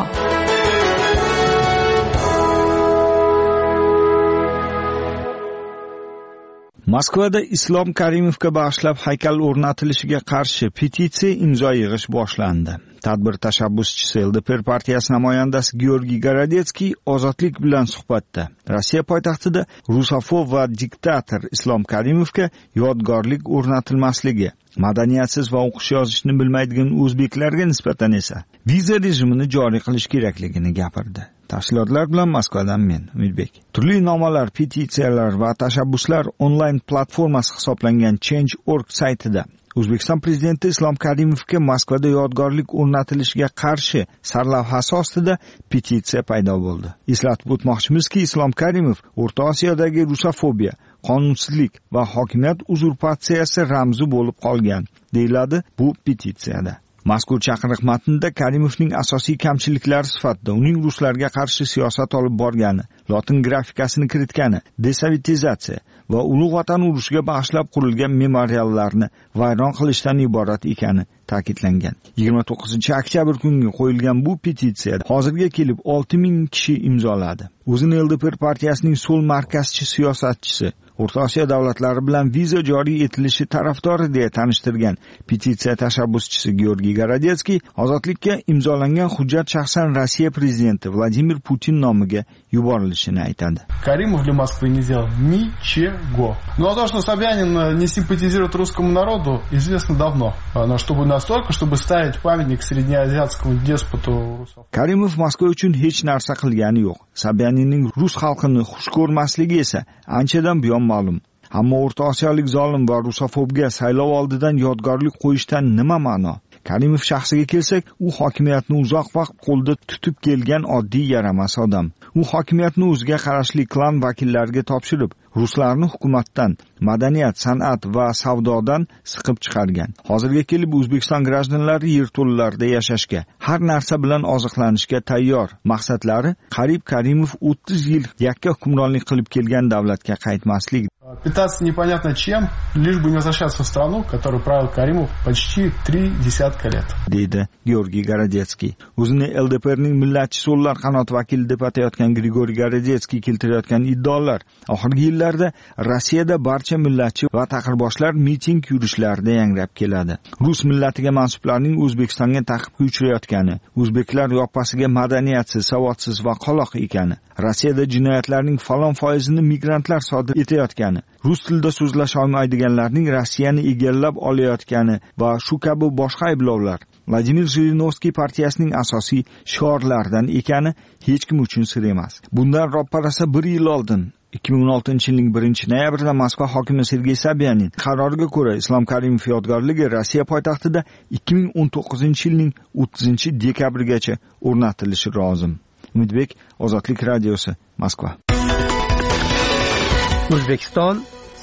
Moskvada Islom Karimovga bag'ishlab haykal o'rnatilishiga qarshi petitsiya imzo yig'ish boshlandi. Tadbir tashabbuschisi L D P R partiyasi namoyandasi Georgiy Gorodetskiy Ozodlik bilan suhbatda Rossiya poytaxtida rusofob va diktator Islom Karimovga yodgorlik o'rnatilmasligi, madaniyatsiz va o'qish yozishni bilmaydigan o'zbeklarga nisbatan esa viza rejimini joriy qilish kerakligini gapirdi. Tafsilotlar bilan Moskvadan men, Umidbek. Turli nomalar, petitsiyalar va tashabbuslar onlayn platformasi hisoblangan change dot org saytida O'zbekiston prezidenti Islom Karimovga Moskvada yodgorlik o'rnatilishiga qarshi sarlavhasi ostida petitsiya paydo bo'ldi. Eslatib o'tmoqchimizki, Islom Karimov O'rta Osiyodagi rusofobiya, qonunsizlik va hokimiyat uzurpatsiyasi ramzi bo'lib qolgan, deyiladi bu petitsiyada. Mazkur chaqiriq matnida Karimovning asosiy kamchiliklari sifatida uning ruslarga qarshi siyosat olib borgani, lotin grafikasini kiritgani, desovetizatsiya va ulug' vatan urushiga bag'ishlab qurilgan memoriallarni vayron qilishdan iborat ekani ta'kidlangan. yigirma to'qqizinchi oktyabr kuniga qo'yilgan bu petitsiyada hozirga kelib olti ming kishi imzoladi. O'zini L D P R partiyasining so'l markazchi siyosatchisi, O'rta Osiyo davlatlari bilan viza joriy etilishi tarafdori deya tanishtirgan petitsiya tashabbuschisi Georgiy Gorodetskiy Ozodlikka imzolangan hujjat shaxsan Rossiya prezidenti Vladimir Putin nomiga yuborilishini aytadi. Karimov для Москвы не сделал ничего. Ну а то, что Собянин не симпатизирует русскому народу, известно давно. Но чтобы настолько, чтобы ставить памятник среднеазиатскому деспоту русов. Karimov Moskva uchun hech narsa qilgani yo'q. Sobyaninning rus xalqini xush ko'rmasligi esa anchadan buyon ma'lum. Ammo O'rta Osiyolik zolim va rusofobga saylov oldidan yodgorlik qo'yishdan nima ma'no? Karimov shaxsiga kelsak, u hokimiyatni uzoq vaqt qo'lda tutib kelgan oddiy yaramas odam. U hokimiyatni o'ziga qarashli klan vakillariga topshirib, ruslarni hukumatdan, madaniyat, san'at va savdodan siqib chiqargan. Hozirga kelib O'zbekiston grajdanlari yerto'lalarda yashashga, har narsa bilan oziqlanishga tayyor. Maqsadlari qariyb Karimov o'ttiz yil yakka hukmronlik qilib kelgan davlatga qaytmaslik. Питаться непонятно чем, лишь бы не возвращаться в страну, которую правил Каримов почти три десятка лет. Deydi Georgiy Gorodetskiy. O'zini L D P R'ning millatchi so'llar qanot vakili deb atayotgan Grigoriy Gorodetskiy keltirayotgan iddaolar oxirgi yillarda Rossiyada barcha millatchi va taqirboshlar miting yurishlarida yangrab keladi. Rus millatiga mansublarning O'zbekistonga ta'qibga uchrayotgani, o'zbeklar yoppasiga madaniyatsiz, savodsiz va qoloq ekani, Rossiyada jinoyatlarning falon foizini migrantlar sodir etayotgani, rus tilida so'zlasha olmaydiganlarning Rossiyani egallab olayotgani va shu kabi boshqa ayblovlar Vladimir Zhirinovskiy partiyasining asosiy shiorlaridan ekani hech kim uchun sir emas. Bundan ropparasa bir yil oldin ikki ming o'n oltinchi yilning birinchi noyabrida Moskva hokimi Sergey Sobyanin qaroriga ko'ra Islom Karimov yodgorligi Rossiya poytaxtida ikki ming o'n to'qqizinchi yilning o'ttizinchi dekabrigacha o'rnatilishi lozim. Umidbek, Ozodlik radiosi, Moskva. O'zbekiston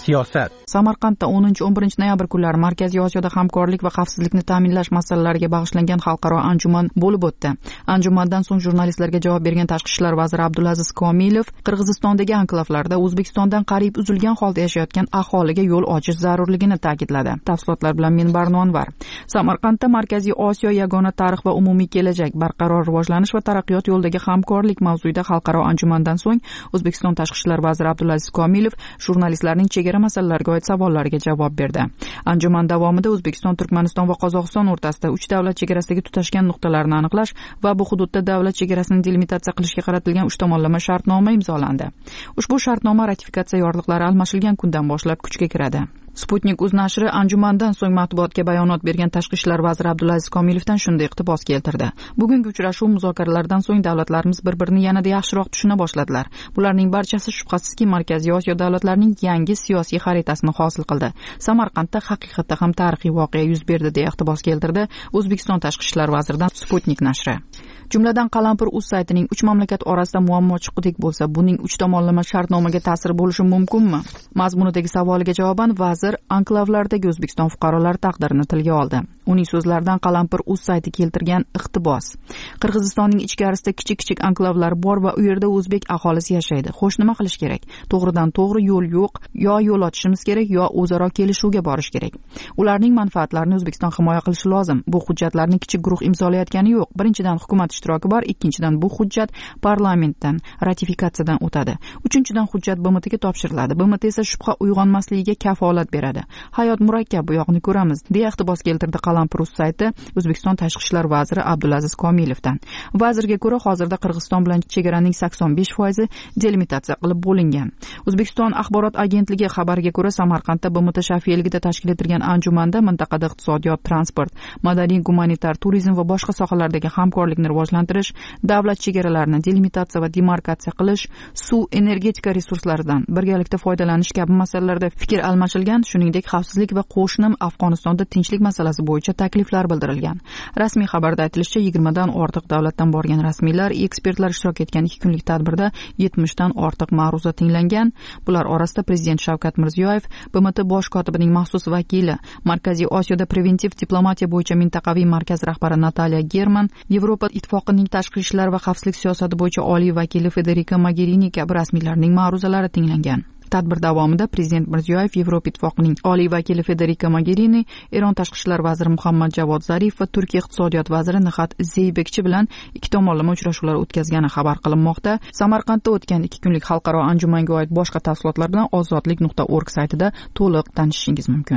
siyosat. Samarqandda o'ninchi o'n birinchi noyabr kunlari Markaziy Osiyoda hamkorlik va xavfsizlikni ta'minlash masalalariga bag'ishlangan xalqaro anjuman bo'lib o'tdi. Anjumandan so'ng jurnalistlarga javob bergan Tashqi ishlar vaziri Abdulaziz Komilov Qirg'izistondagi anklavlarda O'zbekistondan qariyb uzilgan holda yashayotgan aholiga yo'l ochish zarurligini ta'kidladi. Tafsilotlar bilan men Barnonvar. Samarqandda Markaziy Osiyo yagona tarix va umumiy kelajak, barqaror rivojlanish va taraqqiyot yo'lidagi hamkorlik mavzuida xalqaro anjumandan so'ng O'zbekiston Tashqi ishlar vaziri Abdulaziz Komilov jurnalistlarning chegara masalalariga oid savollariga javob berdi. Anjuman davomida O'zbekiston, Turkmaniston va Qozog'iston o'rtasida uch davlat chegarasidagi tutashgan nuqtalarni aniqlash va bu hududda davlat chegarasini delimitatsiya qilishga qaratilgan uch tomonlama shartnoma imzolandi. Ushbu shartnoma ratifikatsiya yorliqlari almashilgan kundan boshlab kuchga kiradi. Sputnik uz nashri anjumandan so'ng matbuotga bayonot bergan Tashqi ishlar vaziri Abdulaziz Komilovdan shunday iqtibos keltirdi. Bugungi uchrashuv muzokaralardan so'ng davlatlarimiz bir-birini yanada yaxshiroq tushuna boshladilar. Bularning barchasi shubhasizki Markaziy Osiyo davlatlarining yangi siyosiy xaritasini hosil qildi. Samarqandda haqiqatda ham tarixiy voqea yuz berdi deya iqtibos keltirdi O'zbekiston Tashqi ishlar vaziridan Sputnik nashri. Jumladan Qalampir uz saytining uch mamlakat orasida muammo chiqdek bo'lsa, buning uch tomonlama shartnomaga ta'sir bo'lishi mumkinmi? Mazmunidagi savoliga javoban vazir anklavlardagi O'zbekiston fuqarolari taqdirini tilga oldi. Uning so'zlaridan Qalampir uz sayti keltirgan iqtibos. Qirg'izistonning ichkarisida kichik-kichik anklavlar bor va u yerda o'zbek aholisi yashaydi. Xo'sh, nima qilish kerak? To'g'ridan to'g'ri yo'l yo'q, yo yo'l ochishimiz kerak, yo o'zaro kelishuvga borish kerak. Ularning manfaatlarini O'zbekiston himoya qilishi lozim. Bu hujjatlarni kichik guruh imzolayotgani yo'q. Birinchidan hukumat ishtiroki bor, ikkinchidan bu hujjat parlamentdan ratifikatsiyadan o'tadi. Uchinchidan hujjat B M Tga topshiriladi. B M T esa shubha uyg'onmasligiga kafolat beradi. Hayot murakkab, bu yoqni ko'ramiz, deya iqtibos keltirdi Qalampir uz sayti O'zbekiston Tashqi ishlar vaziri Abdulaziz Komilovdan. Vazirga ko'ra, hozirda Qirg'iziston bilan chegaraning sakson besh foizi delimitatsiya qilib bo'lingan. O'zbekiston axborot agentligi xabariga ko'ra, Samarqandda B M T shafeligida tashkil etilgan anjumanda mintaqada iqtisodiyot, transport, madaniy, gumanitar, turizm va boshqa sohalardagi hamkorlikni rivojlantirish, davlat chegaralarini delimitatsiya va demarkatsiya qilish, suv, energetika resurslaridan birgalikda foydalanish kabi masalalarda fikr almashilgan, shuningdek xavfsizlik va qo'shnim Afg'onistonda tinchlik masalasi bo'yicha takliflar bildirilgan. Rasmiy xabarda aytilishicha, yigirmadan ortiq davlatdan borgan rasmiylar, ekspertlar ishtirok etgan ikki kunlik tadbirda yetmishdan ortiq ma'ruza tinglangan. Bular orasida Prezident Shavkat Mirziyoyev, B M T bosh kotibining maxsus vakili, Markaziy Osiyoda preventiv diplomatiya bo'yicha mintaqaviy markaz rahbari Nataliya German, Yevropa ittifoqining tashqi ishlar va xavfsizlik siyosati bo'yicha oliy vakili Federica Mogherini kabi rasmiylarning ma'ruzalari tinglangan. Tadbir davomida Prezident Mirziyoyev, Yevropa ittifoqining oliy vakili Federica Mogherini, Eron tashqi ishlar vaziri Muhammad Javod Zarif va Turkiya iqtisodiyot vaziri Nihat Zeybekchi bilan ikki tomonlama uchrashuvlar o'tkazgani xabar qilinmoqda. Samarqandda o'tgan ikki kunlik xalqaro anjumanga oid boshqa tafsilotlar bilan ozodlik nuqta org saytida to'liq tanishishingiz mumkin.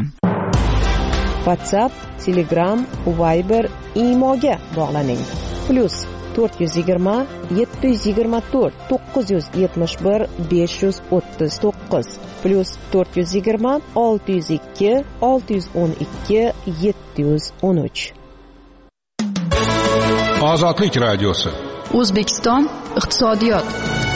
WhatsApp, Telegram, Viber, Imoga bog'laning. Plus to'rt yuz yigirma yetti yuz yigirma to'rt to'qqiz yuz yetmish bir besh yuz o'ttiz to'qqiz plus to'rt yuz yigirma olti yuz ikki olti yuz o'n ikki yetti yuz o'n uch. Ozodlik radiosi. O'zbekiston iqtisodiyot.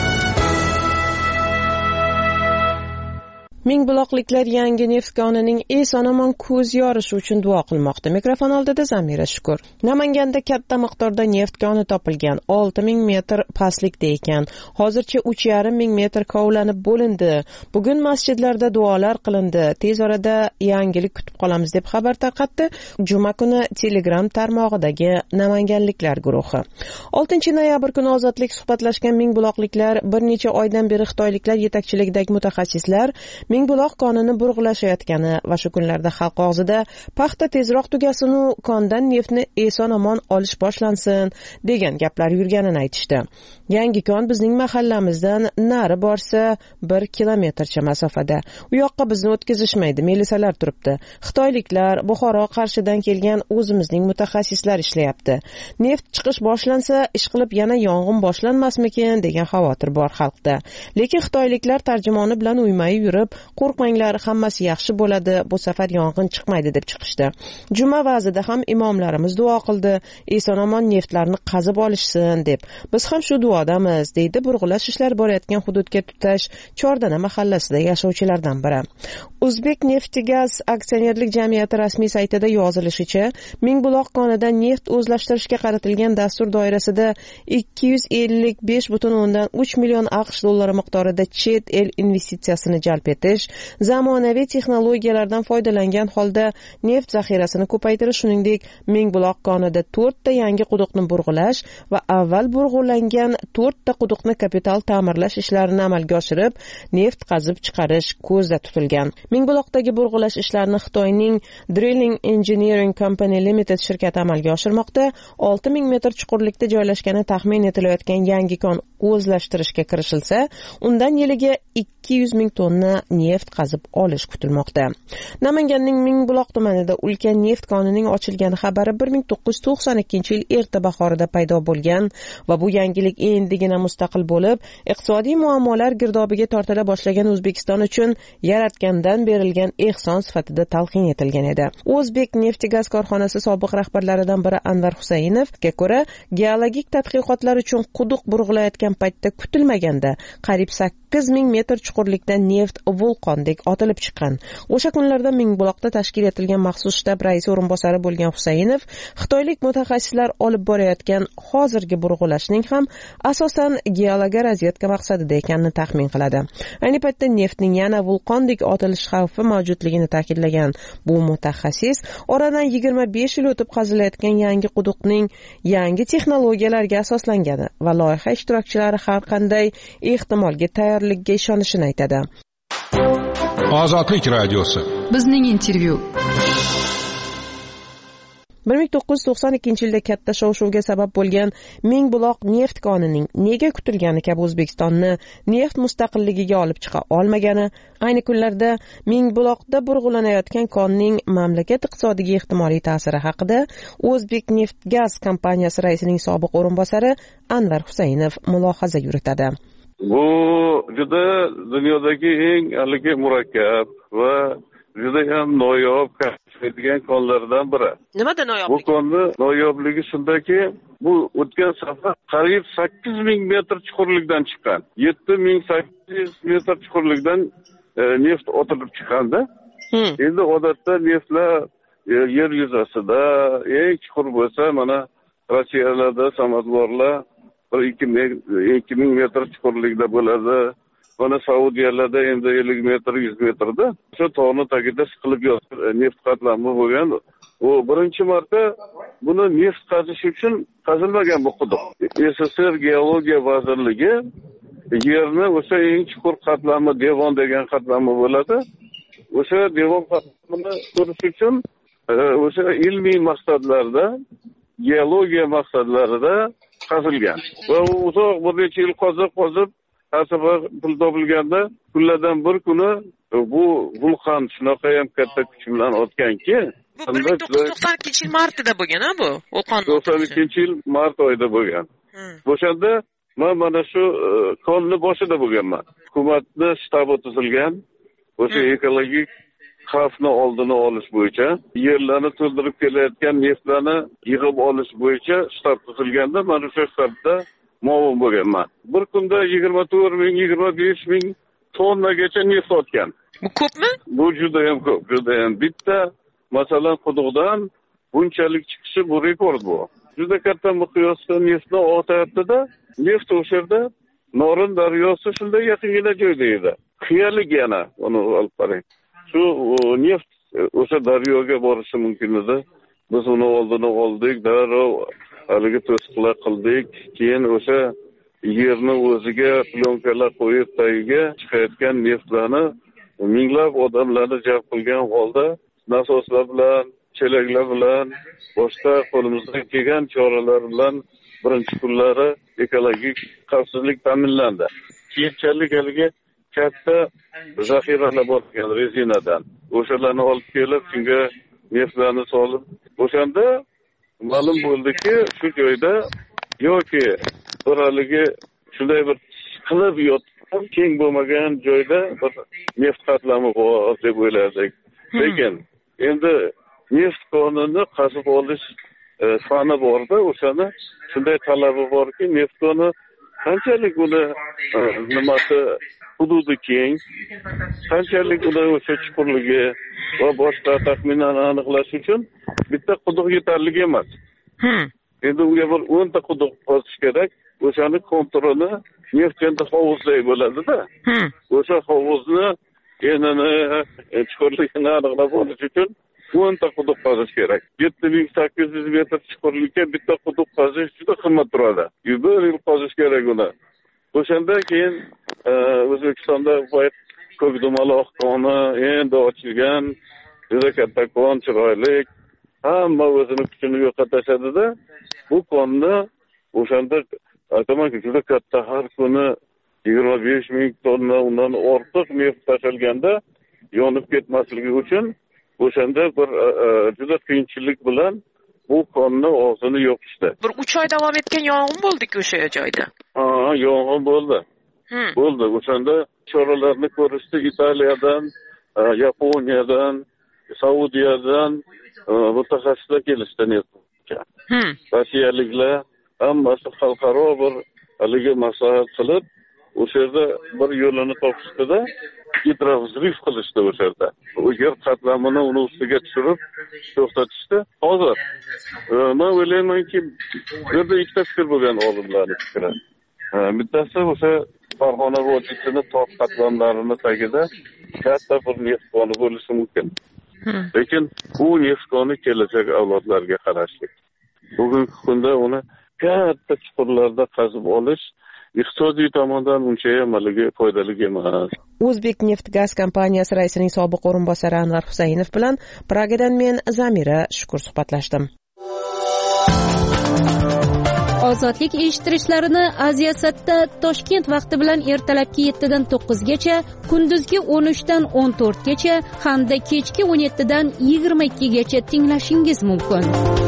Mingbuloqliklar yangi neft konining eson-omon ko'z yorishi uchun duo qilmoqda. Mikrofon oldida Zamira Shukur. Namanganda katta miqdorda neft koni topilgan. olti ming metr pastlikda ekan. Hozircha uch yarim ming metr kovlanib bo'lindi. Bugun masjidlarda duolar qilindi. Tez orada yangilik kutib qolamiz deb xabar tarqatdi juma kuni Telegram tarmog'idagi namanganliklar guruhi. oltinchi noyabr kuni ozodlik suhbatlashgan mingbuloqliklar bir necha oydan beri xitoyliklar yetakchiligidagi mutaxassislar Mingbuloq konini burg'ilashayotgani va shu kunlarda xalq og'zida paxta tezroq tugasin u kondan neftni eson-omon olish boshlansin degan gaplar yurganini aytishdi. Yangi kon bizning mahallamizdan nari borsa bir kilometrcha masofada. U yoqqa bizni o'tkazishmaydi, milisalar turibdi. Xitoyliklar, Buxoro, Qarshidan kelgan o'zimizning mutaxassislar ishlayapti. Neft chiqish boshlansa, ish qilib yana yong'in boshlanmasmikin degan xavotir bor xalqda. Lekin xitoyliklar tarjimoni bilan uymay yurib, qo'rqmanglar, hammasi yaxshi bo'ladi, bu safar yong'in chiqmaydi deb chiqishdi. Juma va'zida ham imomlarimiz duo qildi, eson-omon neftlarni qazib olishsin deb. Biz ham shu duodamiz, deydi burg'ulash ishlari borayotgan hududga tutash Chordana mahallasida yashovchilardan biri. O'zbek Neftigaz aksionerlik jamiyati rasmiy saytida yozilishicha, Mingbuloq konidan neft o'zlashtirishga qaratilgan dastur doirasida ikki yuz ellik besh butun o'ndan uch million AQSh dollari miqdorida chet el investitsiyasini jalb etish etish, zamonaviy texnologiyalardan foydalangan holda neft zaxirasini ko'paytirish, shuningdek Mingbuloq konida to'rtta yangi quduqni burg'ulash va avval burg'ulangan to'rtta quduqni kapital ta'mirlash ishlarini amalga oshirib, neft qazib chiqarish ko'zda tutilgan. Mingbuloqdagi burg'ulash ishlarini Xitoyning Drilling Engineering Company Limited shirkati amalga oshirmoqda. olti ming metr chuqurlikda joylashgani taxmin etilayotgan yangi kon o'zlashtirishga kirishilsa, undan yiliga ikki yuz ming tonna neft qazib olish kutilmoqda. Namanganning Mingbuloq tumanida ulkan neft konining ochilgani xabari bir ming to'qqiz yuz to'qson ikkinchi yil erta bahorida paydo bo'lgan va bu yangilik endigina mustaqil bo'lib, iqtisodiy muammolar girdobiga tortila boshlagan O'zbekiston uchun yaratgandan berilgan ehson sifatida talqin etilgan edi. O'zbek neft-gaz korxonasi sobiq rahbarlaridan biri Anvar Husaynovga ko'ra, geologik tadqiqotlar uchun quduq burg'ulayotgan paytda kutilmaganda qariyb sakkiz ming metr chuqurlikda neft vulqondek otilib chiqqan. O'sha kunlarda Mingbuloqda tashkil etilgan maxsus shtab raisi o'rinbosari bo'lgan Husaynov, xitoylik mutaxassislar olib borayotgan hozirgi burg'ulashning ham asosan geologiya razvedka maqsadida ekanini taxmin qiladi. Ayni paytda neftning yana vulqondek otilish xavfi mavjudligini ta'kidlagan bu mutaxassis, oradan yigirma besh yil o'tib qazilayotgan yangi quduqning yangi texnologiyalarga asoslangani va loyiha ishtirokchilari har qanday ehtimolga tayyorlikka ishonishini aytadi. Ozodlik radiosi. Bizning intervyu. bir ming to'qqiz yuz to'qson ikkinchi yilda katta shov-shuvga sabab bo'lgan Mingbuloq neft konining nega kutilgani kabi O'zbekistonni neft mustaqilligiga olib chiqa olmagani, ayni kunlarda Mingbuloqda burg'ulanayotgan konning mamlakat iqtisodiga ehtimoliy ta'siri haqida O'zbek neft-gaz kompaniyasi raisining sobiq o'rinbosari Anvar Husaynov mulohaza yuritadi. Bu juda dunyodagi eng haligi murakkab va juda ham noyob degan konlardan biri. Nimada noyob? Bu konni noyobligi shundaki, bu o'tgan safar qariyb sakkiz ming metr chuqurlikdan chiqqan. yetti ming sakkiz yuz metr chuqurlikdan e, neft otilib chiqqanda. Hmm. Endi odatda neftlar e, yer yuzasida eng chuqur bo'lsa, mana Rossiyada samolyotlar bir ikki ming metr chuqurlikda bo'ladi. Mana Saudiyalarda endi ellik metr, yuz metrda shu tog'ning tagida siqilib yotgan neft qatlami bo'lgan. U birinchi marta buni neft qazish uchun qazilmagan bu quduq. S S R Geologiya vazirligi yerni o'sha eng chuqur qatlami devon degan qatlami bo'ladi. O'sha devon qatlamini ko'rish uchun o'sha ilmiy maqsadlarda, geologiya maqsadlarida qazilgan. Va u uzoq bir necha yil qozib qozib har safar pul topilganda kunlardan bir kuni bu vulqon shunaqa ham katta kuch bilan otganki, bir ming to'qqiz yuz to'qson ikkinchi yil martida bo'lgan-a bu vulqon? to'qson ikkinchi yil mart oyida bo'lgan. O'shanda men mana shu konni boshida bo'lganman. Hukumatni shtabi tuzilgan. O'sha ekologik xavfni oldini olish bo'yicha, yerlarni to'ldirib kelayotgan neftlarni yig'ib olish bo'yicha shtab tuzilganda, mana shu shtabda muavin bo'lganman. Bir kunda yigirma to'rt ming, yigirma besh ming tonnagacha neft otgan. Bu ko'pmi? Bu juda ham ko'p, juda ham. Bitta masalan quduqdan bunchalik chiqishi bu rekord bu. Juda katta miqyosda neftni otayapti-da, neft o'sha yerda Norin daryosi shunday yaqingina joyda edi. Xiyalik yana uni olib qarang. Shu neft o'sha daryoga borishi mumkin edi. Biz uni oldini oldik, darrov haligi to'siqlar qildik. Keyin o'sha yerni o'ziga plyonkalar qo'yib tagiga chiqayotgan neftlarni minglab odamlarni jalb qilgan holda nasoslar bilan, chelaklar bilan, boshqa qo'limizdan kelgan choralar bilan birinchi kunlari ekologik xavfsizlik ta'minlandi. Keyinchalik haligi katta zaxiralar bo'lgan rezinadan. O'shalarni olib kelib, shunga neftlarni solib, o'shanda ma'lum bo'ldiki, shu joyda yoki bir haligi shunday bir qilib yotgan, keng bo'lmagan joyda bir neft qatlami bor deb o'ylardik. Lekin endi neft konini qazib olish e, fani borda, o'shani shunday talabi borki, neft koni qanchalik uni e, nimasi hududi keng, qanchalik uni o'sha chuqurligi va boshqa taxminan aniqlash uchun bitta quduq yetarli emas. Endi unga bir o'nta quduq qozish kerak. O'shani kontrolni neft endi hovuzday bo'ladi-da. O'sha hovuzni enini chuqurligini aniqlab olish uchun o'nta quduq qazish kerak. yetti ming sakkiz yuz metr chuqurlikka bitta quduq qazish juda qimmat turadi. Bir yil qazish kerak uni. O'shandan keyin O'zbekistonda Ko'kdumaloq koni endi ochilgan, juda katta kon, chiroyli, hamma o'zini kuchini yo'qotishadi-da, bu konni o'shanda aytamanki juda katta, har kuni yigirma besh ming tonna undan ortiq neft tashilganda yonib ketmasligi uchun o'shanda bir juda qiyinchilik bilan bu konni og'zini yopishdi. Bir uch oy davom etgan yong'in bo'ldi-ku o'sha joyda. Ha, yong'in bo'ldi. Bo'ldi. O'shanda choralarni ko'rishdi Italiyadan, Yaponiyadan, Saudiyadan mutaxassislar kelishdi neftga. Rossiyaliklar hammasi xalqaro bir haligi maslahat qilib, o'sha yerda bir yo'lini topishdi-da, gidrovzriv qilishdi o'sha yerda. U yer qatlamini uni ustiga tushirib to'xtatishdi. Hozir men o'ylaymanki, bu yerda ikkita fikr bo'lgan olimlarning fikri. Bittasi o'sha Farg'ona vodiysini tog' qatlamlarini tagida katta bir neft koni bo'lishi mumkin. Lekin bu neft koni kelajak avlodlarga qarashli. Bugungi kunda uni katta chuqurlarda qazib olish iqtisodiy tomondan uncha ham foydali emas. O'zbek neft gaz kompaniyasi raisining sobiq o'rinbosari Anvar Husaynov bilan Pragadan men Zamira Shukur suhbatlashdim. Ozodlik eshittirishlarini Aziyasatda Toshkent vaqti bilan ertalabki yettidan to'qqizgacha, kunduzgi o'n uchdan o'n to'rtgacha hamda kechki o'n yettidan yigirma ikkigacha tinglashingiz mumkin.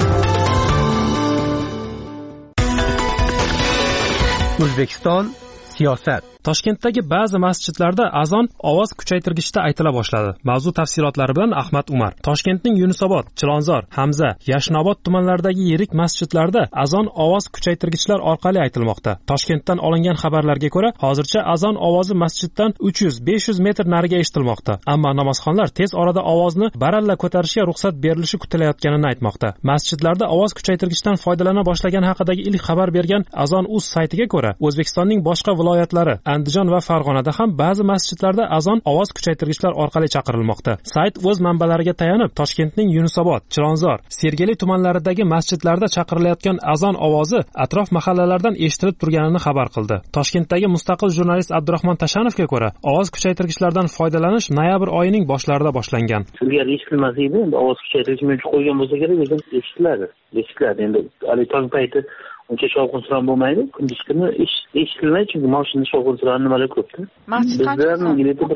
O'zbekiston siyosat. Toshkentdagi ba'zi masjidlarda azon ovoz kuchaytirgichda aytila boshladi. Mavzu tafsilotlari bilan Ahmad Umar. Toshkentning Yunusobod, Chilonzor, Hamza, Yashnobod tumanlaridagi yirik masjidlarda azon ovoz kuchaytirgichlar orqali aytilmoqda. Toshkentdan olingan xabarlarga ko'ra, hozircha azon ovozi masjiddan uch yuz besh yuz metr nariga eshitilmoqda. Ammo namozxonlar tez orada ovozni baralla ko'tarishga ruxsat berilishi kutilayotganini aytmoqda. Masjidlarda ovoz kuchaytirgichdan foydalana boshlagan haqidagi ilk xabar bergan Azon.uz saytiga ko'ra, O'zbekistonning boshqa viloyatlari Andijon va Farg'onada ham ba'zi masjidlarda azon ovoz kuchaytirgichlar orqali chaqirilmoqda. Sayt o'z manbalariga tayanib, Toshkentning Yunusobod, Chilonzor, Sergeli tumanlaridagi masjidlarda chaqirilayotgan azon ovozi atrof mahallalardan eshitilib turganini xabar qildi. Toshkentdagi mustaqil jurnalist Abdurahmon Tashanovga ko'ra, ovoz kuchaytirgichlardan foydalanish noyabr oyining boshlarida boshlangan. Ilgari eshitilmas edi, endi ovoz kuchaytirgich meni qo'ygan bo'lsa kerak, lekin eshitiladi. Eshitiladi. Endi hali tong payti uncha shovqin-suron bo'lmaydi. Kunduz kuni eshitilmaydi, chunki mashina shovqin-suron nimalar ko'pda. Bizdan bir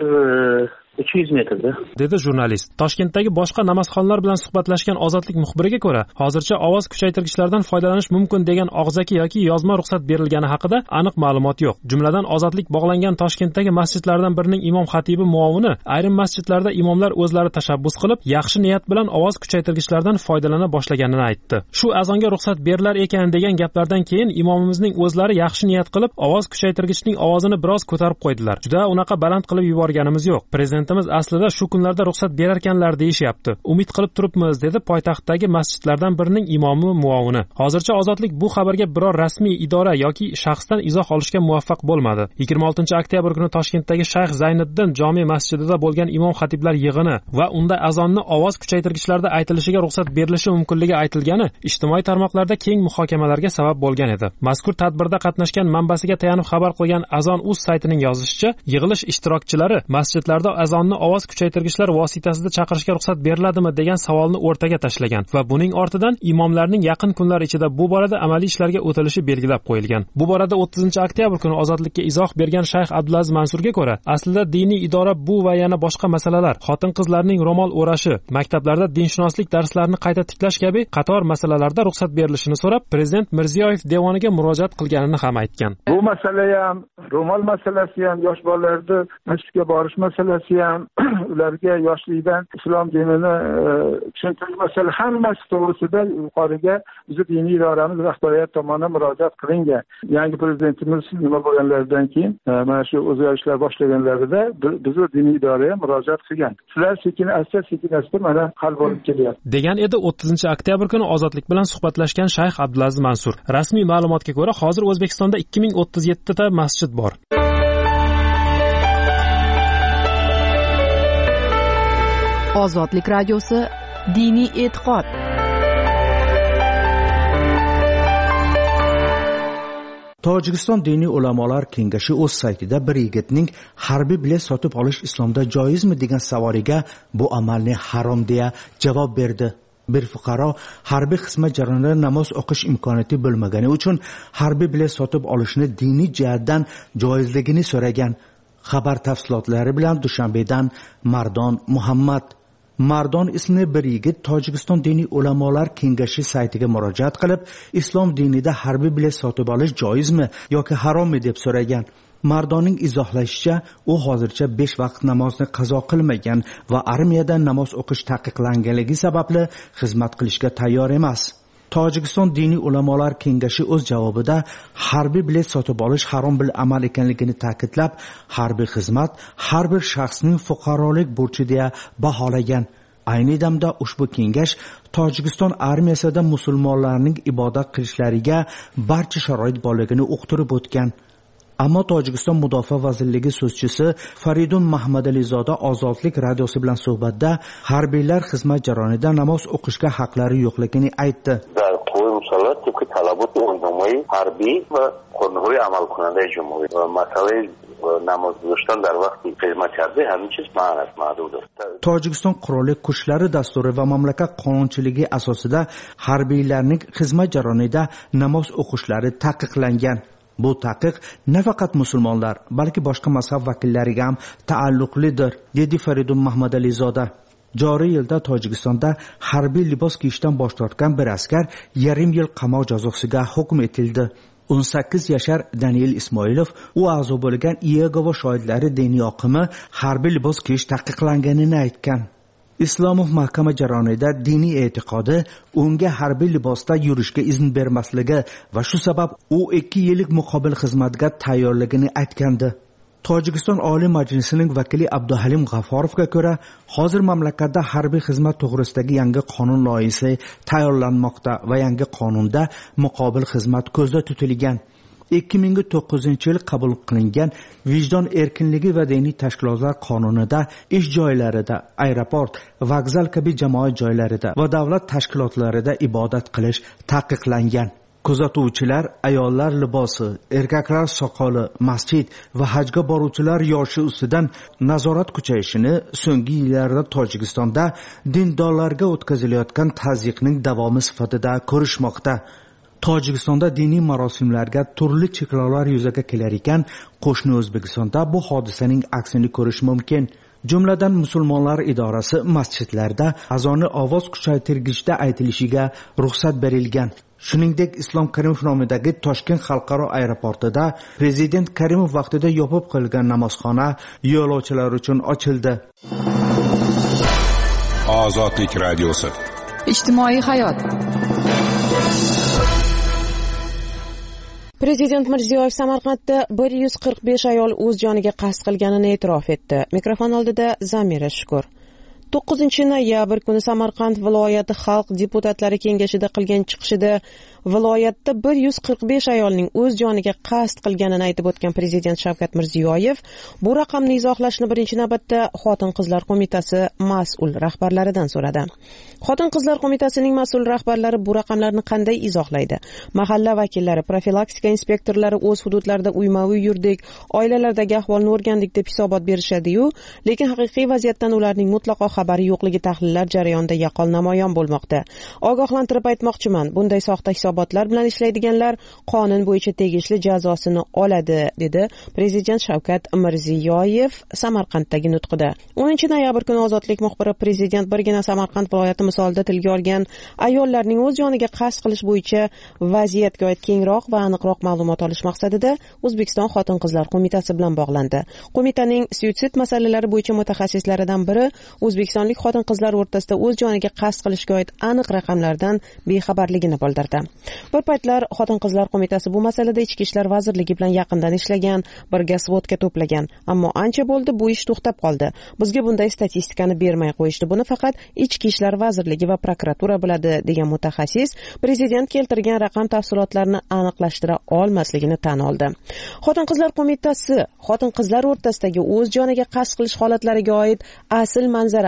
uch yuz metrda, dedi jurnalist. Toshkentdagi boshqa namozxonlar bilan suhbatlashgan Ozodlik muxbiriga ko'ra, hozircha ovoz kuchaytirgichlardan foydalanish mumkin degan og'zaki yoki yozma ruxsat berilgani haqida aniq ma'lumot yo'q. Jumladan, Ozodlik bog'langan Toshkentdagi masjidlardan birining imom xatibi muovini ayrim masjidlarda imomlar o'zlari tashabbus qilib, yaxshi niyat bilan ovoz kuchaytirgichlardan foydalana boshlaganini aytdi. Shu azonga ruxsat berilar ekan degan gaplardan keyin imomimizning o'zlari yaxshi niyat qilib, ovoz kuchaytirgichning ovozini biroz ko'tarib qo'ydilar. Juda unaqa baland qilib yuborganimiz yo'q. Prezident aslida shu kunlarda ruxsat berarkanlar deyishyapti. Umid qilib turibmiz, dedi poytaxtdagi masjidlardan birining imomi muovini. Hozircha Ozodlik bu xabarga biror rasmiy idora yoki shaxsdan izoh olishga muvaffaq bo'lmadi. yigirma oltinchi oktyabr kuni Toshkentdagi Shayx Zayniddin jome masjidida bo'lgan imom xatiblar yig'ini va unda azonni ovoz kuchaytirgichlarda aytilishiga ruxsat berilishi mumkinligi aytilgani ijtimoiy tarmoqlarda keng muhokamalarga sabab bo'lgan edi. Mazkur tadbirda qatnashgan manbasiga tayanib xabar qilgan Azon.uz saytining yozishicha, yig'ilish ishtirokchilari masjidlarda azon ovoz kuchaytirgichlar vositasida chaqirishga ruxsat beriladimi degan savolni o'rtaga tashlagan va buning ortidan imomlarning yaqin kunlar ichida bu borada amaliy ishlarga o'tilishi belgilab qo'yilgan. Bu borada o'ttizinchi oktyabr kuni Ozodlikka izoh bergan Shayx Abdulaziz Mansurga ko'ra, aslida diniy idora bu va yana boshqa masalalar, xotin-qizlarning ro'mol o'rashi, maktablarda dinshunoslik darslarini qayta tiklash kabi qator masalalarda ruxsat berilishini so'rab, Prezident Mirziyoyev devoniga murojaat qilganini ham aytgan. Bu masala ham, ro'mol masalasi ham, yosh bolalarni masjidga borish masalasi ham, ularga yoshlikdan islom dinini tushuntirish masala hammasi to'g'risida yuqoriga bizni diniy idoramiz rahbariyat tomonidan murojaat qilingan. Yangi prezidentimiz nima bo'lganlaridan keyin mana shu o'zgarishlar boshlaganlarida bizni diniy idoraga murojaat qilgan. Shular sekin asta sekin asta mana hal bo'lib kelyapti, degan edi o'ttizinchi oktyabr kuni Ozodlik bilan suhbatlashgan Shayx Abdulaziz Mansur. Rasmiy ma'lumotga ko'ra, hozir O'zbekistonda ikki ming o'ttiz yetti ta masjid bor. Ozodlik radiosi, diniy e'tiqod. Tojikiston diniy ulamolar kengashi o'z saytida bir yigitning harbiy bilet sotib olish islomda joizmi degan savoliga bu amalni harom deya javob berdi. Bir fuqaro harbiy xizmat jarayonida namoz o'qish imkoniyati bo'lmagani uchun harbiy bilet sotib olishni diniy jihatdan joizligini so'ragan. Xabar tafsilotlari bilan Dushanbedan Mardon Muhammad. Mardon ismli bir yigit Tojikiston diniy ulamolar kengashi saytiga murojaat qilib, islom dinida harbiy bilet sotib olish joizmi yoki harommi deb so'ragan. Mardonning izohlashicha, u hozircha besh vaqt namozni qazo qilmagan va armiyada namoz o'qish taqiqlanganligi sababli xizmat qilishga tayyor emas. Tojikiston diniy ulamolar kengashi o'z javobida harbiy bilet sotib olish harom bil amal ekanligini ta'kidlab, harbiy xizmat har bir shaxsning fuqarolik burchi deya baholagan. Ayni damda ushbu kengash Tojikiston armiyasida musulmonlarning ibodat qilishlariga barcha sharoit borligini uqtirib o'tgan. Ammo Tojikiston Mudofaa vazirligi so'zchisi Faridun Mahmadalizoda Ozodlik radiosi bilan suhbatda harbiylar xizmat jarayonida namoz o'qishga haqlari yo'qligini aytdi. harbiy va qonuniy amal kunanda jumhuriy va masala namoz o'qishdan dar vaqti xizmat kardi hamma chiz ma'nat ma'dudir. Tojikiston qurolli kuchlari dasturi va mamlakat qonunchiligi asosida harbiylarning xizmat jarayonida namoz o'qishlari taqiqlangan. Bu taqiq nafaqat musulmonlar, balki boshqa mazhab vakillariga ham taalluqlidir, dedi Faridun Mahmadalizoda. Joriy yilda Tojikistonda harbiy libos kiyishdan bosh tortgan bir askar yarim yil qamoq jazosiga hukm etildi. o'n sakkiz yashar Daniel Ismoilov u a'zo bo'lgan Iyegovo shohidlari diniy oqimi harbiy libos kiyish taqiqlanganini aytgan. Islomov mahkama jarayonida diniy e'tiqodi unga harbiy libosda yurishga izn bermasligi va shu sabab u ikki yillik muqobil xizmatga tayyorligini aytgandi. Tojikiston Oliy Majlisining vakili Abduhalim G'aforovga ko'ra, hozir mamlakatda harbiy xizmat to'g'risidagi yangi qonun loyihasi tayyorlanmoqda va yangi qonunda muqobil xizmat ko'zda tutilgan. ikki ming to'qqizinchi yil qabul qilingan Vijdon erkinligi va diniy tashkilotlar qonunida ish joylarida, aeroport, vokzal kabi jamoat joylarida va davlat tashkilotlarida ibodat qilish taqiqlangan. Kuzatuvchilar ayollar libosi, erkaklar soqoli, masjid va hajga boruvchilar yoshi ustidan nazorat kuchayishini so'nggi yillarda Tojikistonda dindorlarga o'tkazilayotgan tazyiqning davomi sifatida ko'rishmoqda. Tojikistonda diniy marosimlarga turli cheklovlar yuzaga kelar ekan, qo'shni O'zbekistonda bu hodisaning aksini ko'rish mumkin. Jumladan musulmonlar idorasi masjidlarda azonni ovoz kuchaytirgichda aytilishiga ruxsat berilgan. Shuningdek, Islom Karimov nomidagi Toshkent xalqaro aeroportida Prezident Karimov vaqtida yopib qo'yilgan namozxona yo'lovchilar uchun ochildi. Ozodlik radiosi. Ijtimoiy hayot. Prezident Mirziyoyev Samarqandda bir yuz qirq besh ayol o'z joniga qasd qilganini e'tirof etdi. Mikrofon oldida Zamira Shukur. to'qqizinchi noyabr kuni Samarqand viloyati xalq deputatlari kengashida qilgan chiqishida viloyatda bir yuz qirq besh ayolning o'z joniga qasd qilganini aytib o'tgan Prezident Shavkat Mirziyoyev bu raqamni izohlashni birinchi navbatda Xotin-qizlar qo'mitasi mas'ul rahbarlaridan so'radi. Xotin-qizlar qo'mitasining mas'ul rahbarlari bu raqamlarni qanday izohlaydi? Mahalla vakillari, profilaktika inspektorlari o'z hududlarida uyma-uy yurdik, oilalardagi ahvolni o'rgandik deb hisobot berishadi-yu, lekin haqiqiy vaziyatdan ularning mutlaqo xabari yo'qligi tahlillar jarayonida yaqqol namoyon bo'lmoqda. Ogohlantirib aytmoqchiman, bunday soxta hisobotlar bilan ishlaydiganlar qonun bo'yicha tegishli jazosini oladi, dedi Prezident Shavkat Mirziyoyev Samarqanddagi nutqida. o'ninchi noyabr kuni Ozodlik muxbiri Prezident birgina Samarqand viloyati misolida tilga olgan ayollarning o'z joniga qasd qilish bo'yicha vaziyatga oid kengroq va aniqroq ma'lumot olish maqsadida O'zbekiston Xotin-qizlar qo'mitasi bilan bog'landi. Qo'mitaning suitsid masalalari bo'yicha mutaxassislaridan biri O'zbekistonlik xotin-qizlar o'rtasida o'z joniga qasd qilishga oid aniq raqamlardan bexabarligini bildirdi. Bir paytlar Xotin-qizlar qo'mitasi bu masalada Ichki ishlar vazirligi bilan yaqindan ishlagan, birga svodka to'plagan, ammo ancha bo'ldi bu ish to'xtab qoldi. Bizga bunday statistikani bermay qo'yishdi. Buni faqat Ichki ishlar vazirligi va prokuratura biladi, degan mutaxassis Prezident keltirgan raqam tafsilotlarini aniqlashtira olmasligini tan oldi. Xotin-qizlar qo'mitasi xotin-qizlar o'rtasidagi o'z joniga qasd qilish holatlariga oid asl manzara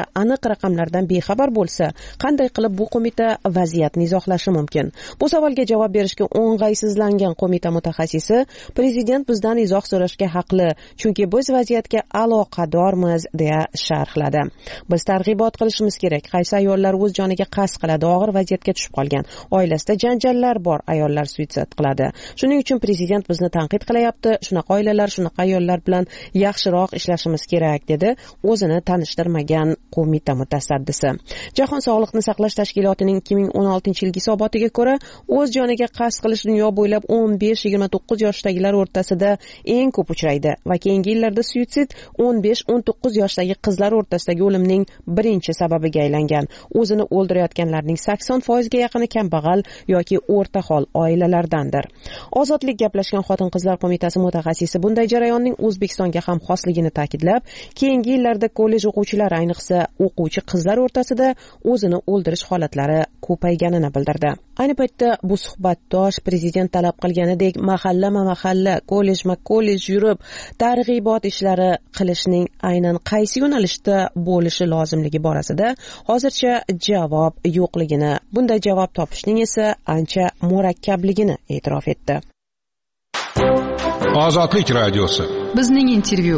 aniq raqamlardan bexabar bo'lsa, qanday qilib bu qo'mita vaziyatni izohlashi mumkin? Bu savolga javob berishga o'ng'aysizlangan qo'mita mutaxassisi prezident bizdan izoh so'rashga haqli, chunki biz vaziyatga aloqadormiz deya sharhladi. Biz targ'ibot qilishimiz kerak. Qaysi ayollar o'z joniga qasd qiladi, og'ir vaziyatga tushib qolgan, oilasida janjallar bor, ayollar suitsid qiladi. Shuning uchun prezident bizni tanqid qilyapti. Shunaqa oilalar, shunaqa ayollar bilan yaxshiroq ishlashimiz kerak, dedi o'zini tanishtirmagan qo'mita mutasaddisi. Jahon sog'liqni saqlash tashkilotining ikki ming o'n oltinchi yilgi hisobotiga ko'ra, o'z joniga qasd qilish dunyo bo'ylab o'n besh yigirma to'qqiz yoshdagilar o'rtasida eng ko'p uchraydi va keyingi yillarda suitsid o'n besh o'n to'qqiz yoshdagi qizlar o'rtasidagi o'limning birinchi sababiga aylangan. O'zini o'ldirayotganlarning sakson foizga yaqini kambag'al yoki o'rta hol oilalardandir. Ozodlik gaplashgan xotin-qizlar qo'mitasi mutaxassisi bunday jarayonning O'zbekistonga ham xosligini ta'kidlab, keyingi yillarda kollej o'quvchilari, ayniqsa o'quvchi qizlar o'rtasida o'zini o'ldirish holatlari ko'payganini bildirdi. Ayni paytda bu suhbatdosh prezident talab qilganidek mahalla-mahalla, kollej-kollej yurib targ'ibot ishlari qilishning aynan qaysi yo'nalishda bo'lishi lozimligi borasida hozircha javob yo'qligini, bunday javob topishning esa ancha murakkabligini e'tirof etdi. Ozodlik radiosi. Bizning intervyu.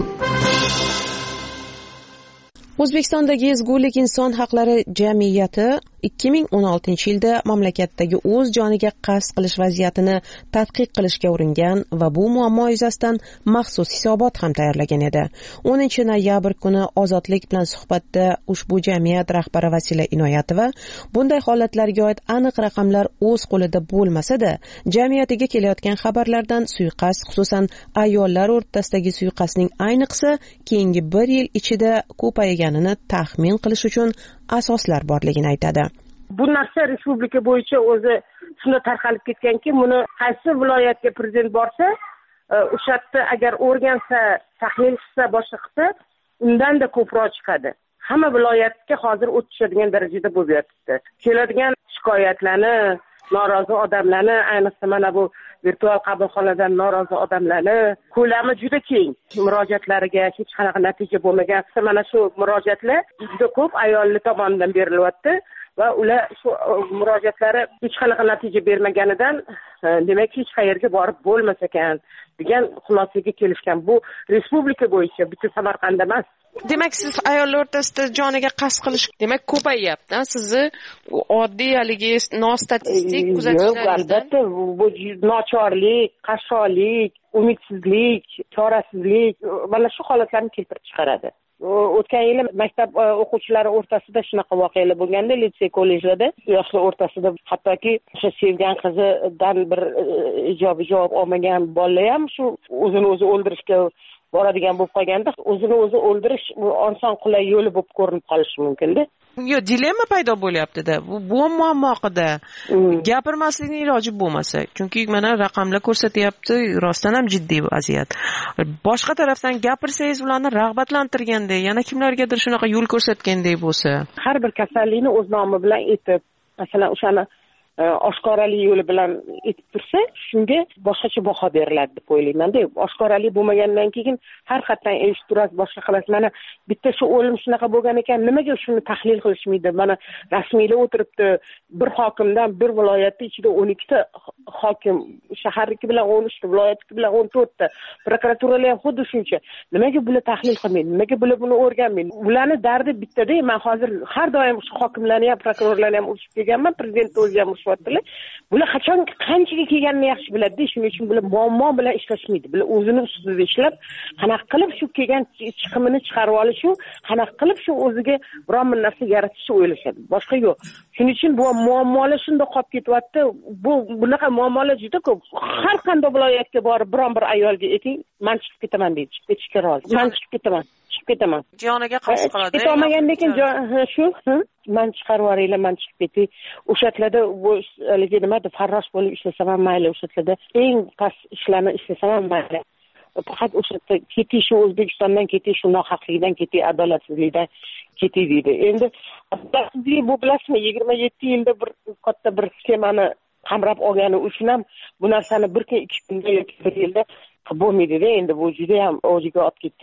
O'zbekistondagi ezgulik inson haqlari jamiyati ikki ming o'n oltinchi yilda mamlakatdagi o'z joniga qasd qilish vaziyatini tadqiq qilishga uringan va bu muammo yuzasidan maxsus hisobot ham tayyorlagan edi. o'ninchi noyabr kuni Ozodlik bilan suhbatda ushbu jamiyat rahbari Vasila Inoyatova bunday holatlarga oid aniq raqamlar o'z qo'lida bo'lmasa-da, jamiyatiga kelayotgan xabarlardan suiqasd, xususan ayollar o'rtasidagi suiqasdning ayniqsa keyingi bir yil ichida ko'payganini taxmin qilish uchun asoslar borligini aytadi. Bu narsa respublika bo'yicha o'zi shunday tarqalib ketganki, buni qaysi viloyatga prezident borsa, o'sha yerda agar o'rgansa, tahlil qilsa, boshqa qilsa, undan-da ko'proq chiqadi. Hamma viloyatga hozir o'tishadigan darajada bo'lib yotibdi. Keladigan shikoyatlarni, norozi odamlarni, ayniqsa mana bu virtual qabulxonadan norozi odamlarni ko'lami juda keng. Murojaatlariga hech qanaqa natija bo'lmagan. Mana shu murojaatlar juda ko'p ayollar tomonidan berilyapti va ular shu murojaatlari hech qanaqa natija bermaganidan, demak hech qayerga borib bo'lmas ekan degan xulosaga kelishgan. Bu respublika bo'yicha, butun Samarqand emas. Demak, siz ayollar o'rtasida joniga qasd qilish, demak, ko'payyapti. Sizni oddiy haligi nostatistik kuzatishlar. Albatta, bu nochorlik, qashshoqlik, umidsizlik, chorasizlik, mana shu holatlarni keltirib chiqaradi. O'tgan yili maktab o'quvchilari o'rtasida shunaqa voqealar bo'lganda, litsey, kollejlarda yoshlar o'rtasida hattoki o'sha sevgan qizidan bir ijobiy javob olmagan bolalar ham shu o'zini o'zi o'ldirishga boradigan bo'lib qolganda, o'zini o'zi o'ldirish oson qulay yo'li bo'lib ko'rinib qolishi mumkin-da. Yo, dilemma paydo bo'lyapti-da. Bu bu muammo haqida gapirmaslikning iloji bo'lmasa, chunki mana raqamlar ko'rsatyapti, rostdan ham jiddiy vaziyat. Boshqa tarafdan gapirsangiz, ularni rag'batlantirganda, yana kimlargadir shunaqa yo'l ko'rsatgandek bo'lsa, har bir kasallikni o'z nomi bilan aytib, masalan, o'shani oshkoralik yo'li bilan aytib tursa, shunga boshqacha baho beriladi deb o'ylayman-da. Oshkoralik bo'lmagandan keyin har xatdan eshitib turasiz, boshqa qilasiz. Mana bitta shu o'lim shunaqa bo'lgan ekan, nimaga shuni tahlil qilishmaydi? Mana rasmiylar o'tiribdi, bir hokimdan bir viloyatda ichida o'n ikkita hokim, shaharniki bilan o'n uchta, viloyatniki bilan o'n to'rtta, prokuraturalar ham xuddi shuncha. Nimaga bular tahlil qilmaydi? Nimaga bular buni o'rganmaydi? Ularni dardi bitta-da. Men hozir har doim shu hokimlarni ham, prokurorlarni ham urishib kelganman, prezident o'zi ham urishyaptilar. Bular qachon qanchaga kelganini yaxshi biladi-da, shuning uchun bular muammo bilan ishlashmaydi. Bular o'zini ustida ishlab, qanaqa qilib shu kelgan chiqimini chiqarib olish, qanaqa qilib shu o'ziga biron bir narsa yaratishni o'ylashadi. Boshqa yo'q. Shuning uchun bu muammolar shunday qolib ketyapti. Bu bunaqa muammolar juda ko'p. Har qanday viloyatga borib biron bir ayolga ayting, men chiqib ketaman deydi. Chiqib ketishga rozi. Men chiqib ketaman. Chiqib ketaman. Joniga qasd qiladi. Ketolmagandan keyin shu, men chiqarib yuboringlar, men chiqib ketay. O'shatlarda bu haligi nima deb farrosh bo'lib ishlasam ham mayli, o'shatlarda eng past ishlarni ishlasam ham mayli. Faqat o'sha ketish, O'zbekistondan ketish, nohaqlikdan ketish, adolatsizlikdan ketish deydi. Endi adolatsizlik bu bilasizmi, yigirma yetti yilda bir katta bir sxemani qamrab olgani uchun ham bu narsani bir kun, ikki kunda yoki bir yilda bo'lmaydi-da. Endi bu juda ham o'ziga olib ketgan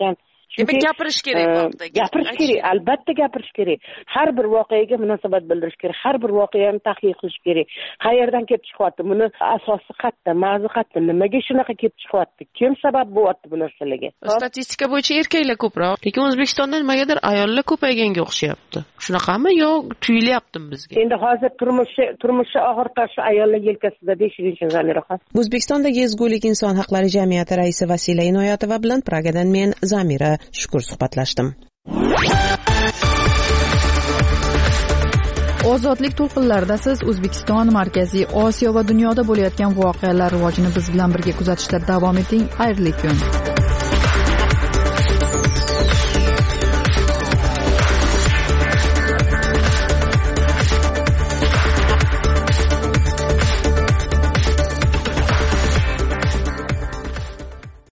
demak gapirish kerak. Gapirish kerak, albatta gapirish kerak. Har bir voqeaga munosabat bildirish kerak. Har bir voqeani tahlil qilish kerak. Qayerdan kelib chiqyapti? Buni asosi qayerda? Mavzu qayerda? Nimaga shunaqa kelib chiqyapti? Kim sabab bo'lyapti bu narsalarga? Statistika bo'yicha erkaklar ko'proq, lekin O'zbekistonda nimagadir ayollar ko'payganga o'xshayapti. Shunaqami yo tuyulyaptimi bizga? Endi hozir turmushi turmushi og'ir toshi ayollar yelkasida deyishingiz Zamiraxon. O'zbekistondagi ezgulik inson haqlari jamiyati raisi Vasila Inoyatova bilan Pragadan men Zamira Shukur suhbatlashdim. Ozodlik to'lqinlarida siz O'zbekiston, Markaziy Osiyo va dunyoda bo'layotgan voqealar rivojini biz bilan birga kuzatishda davom eting. Xayrli kun.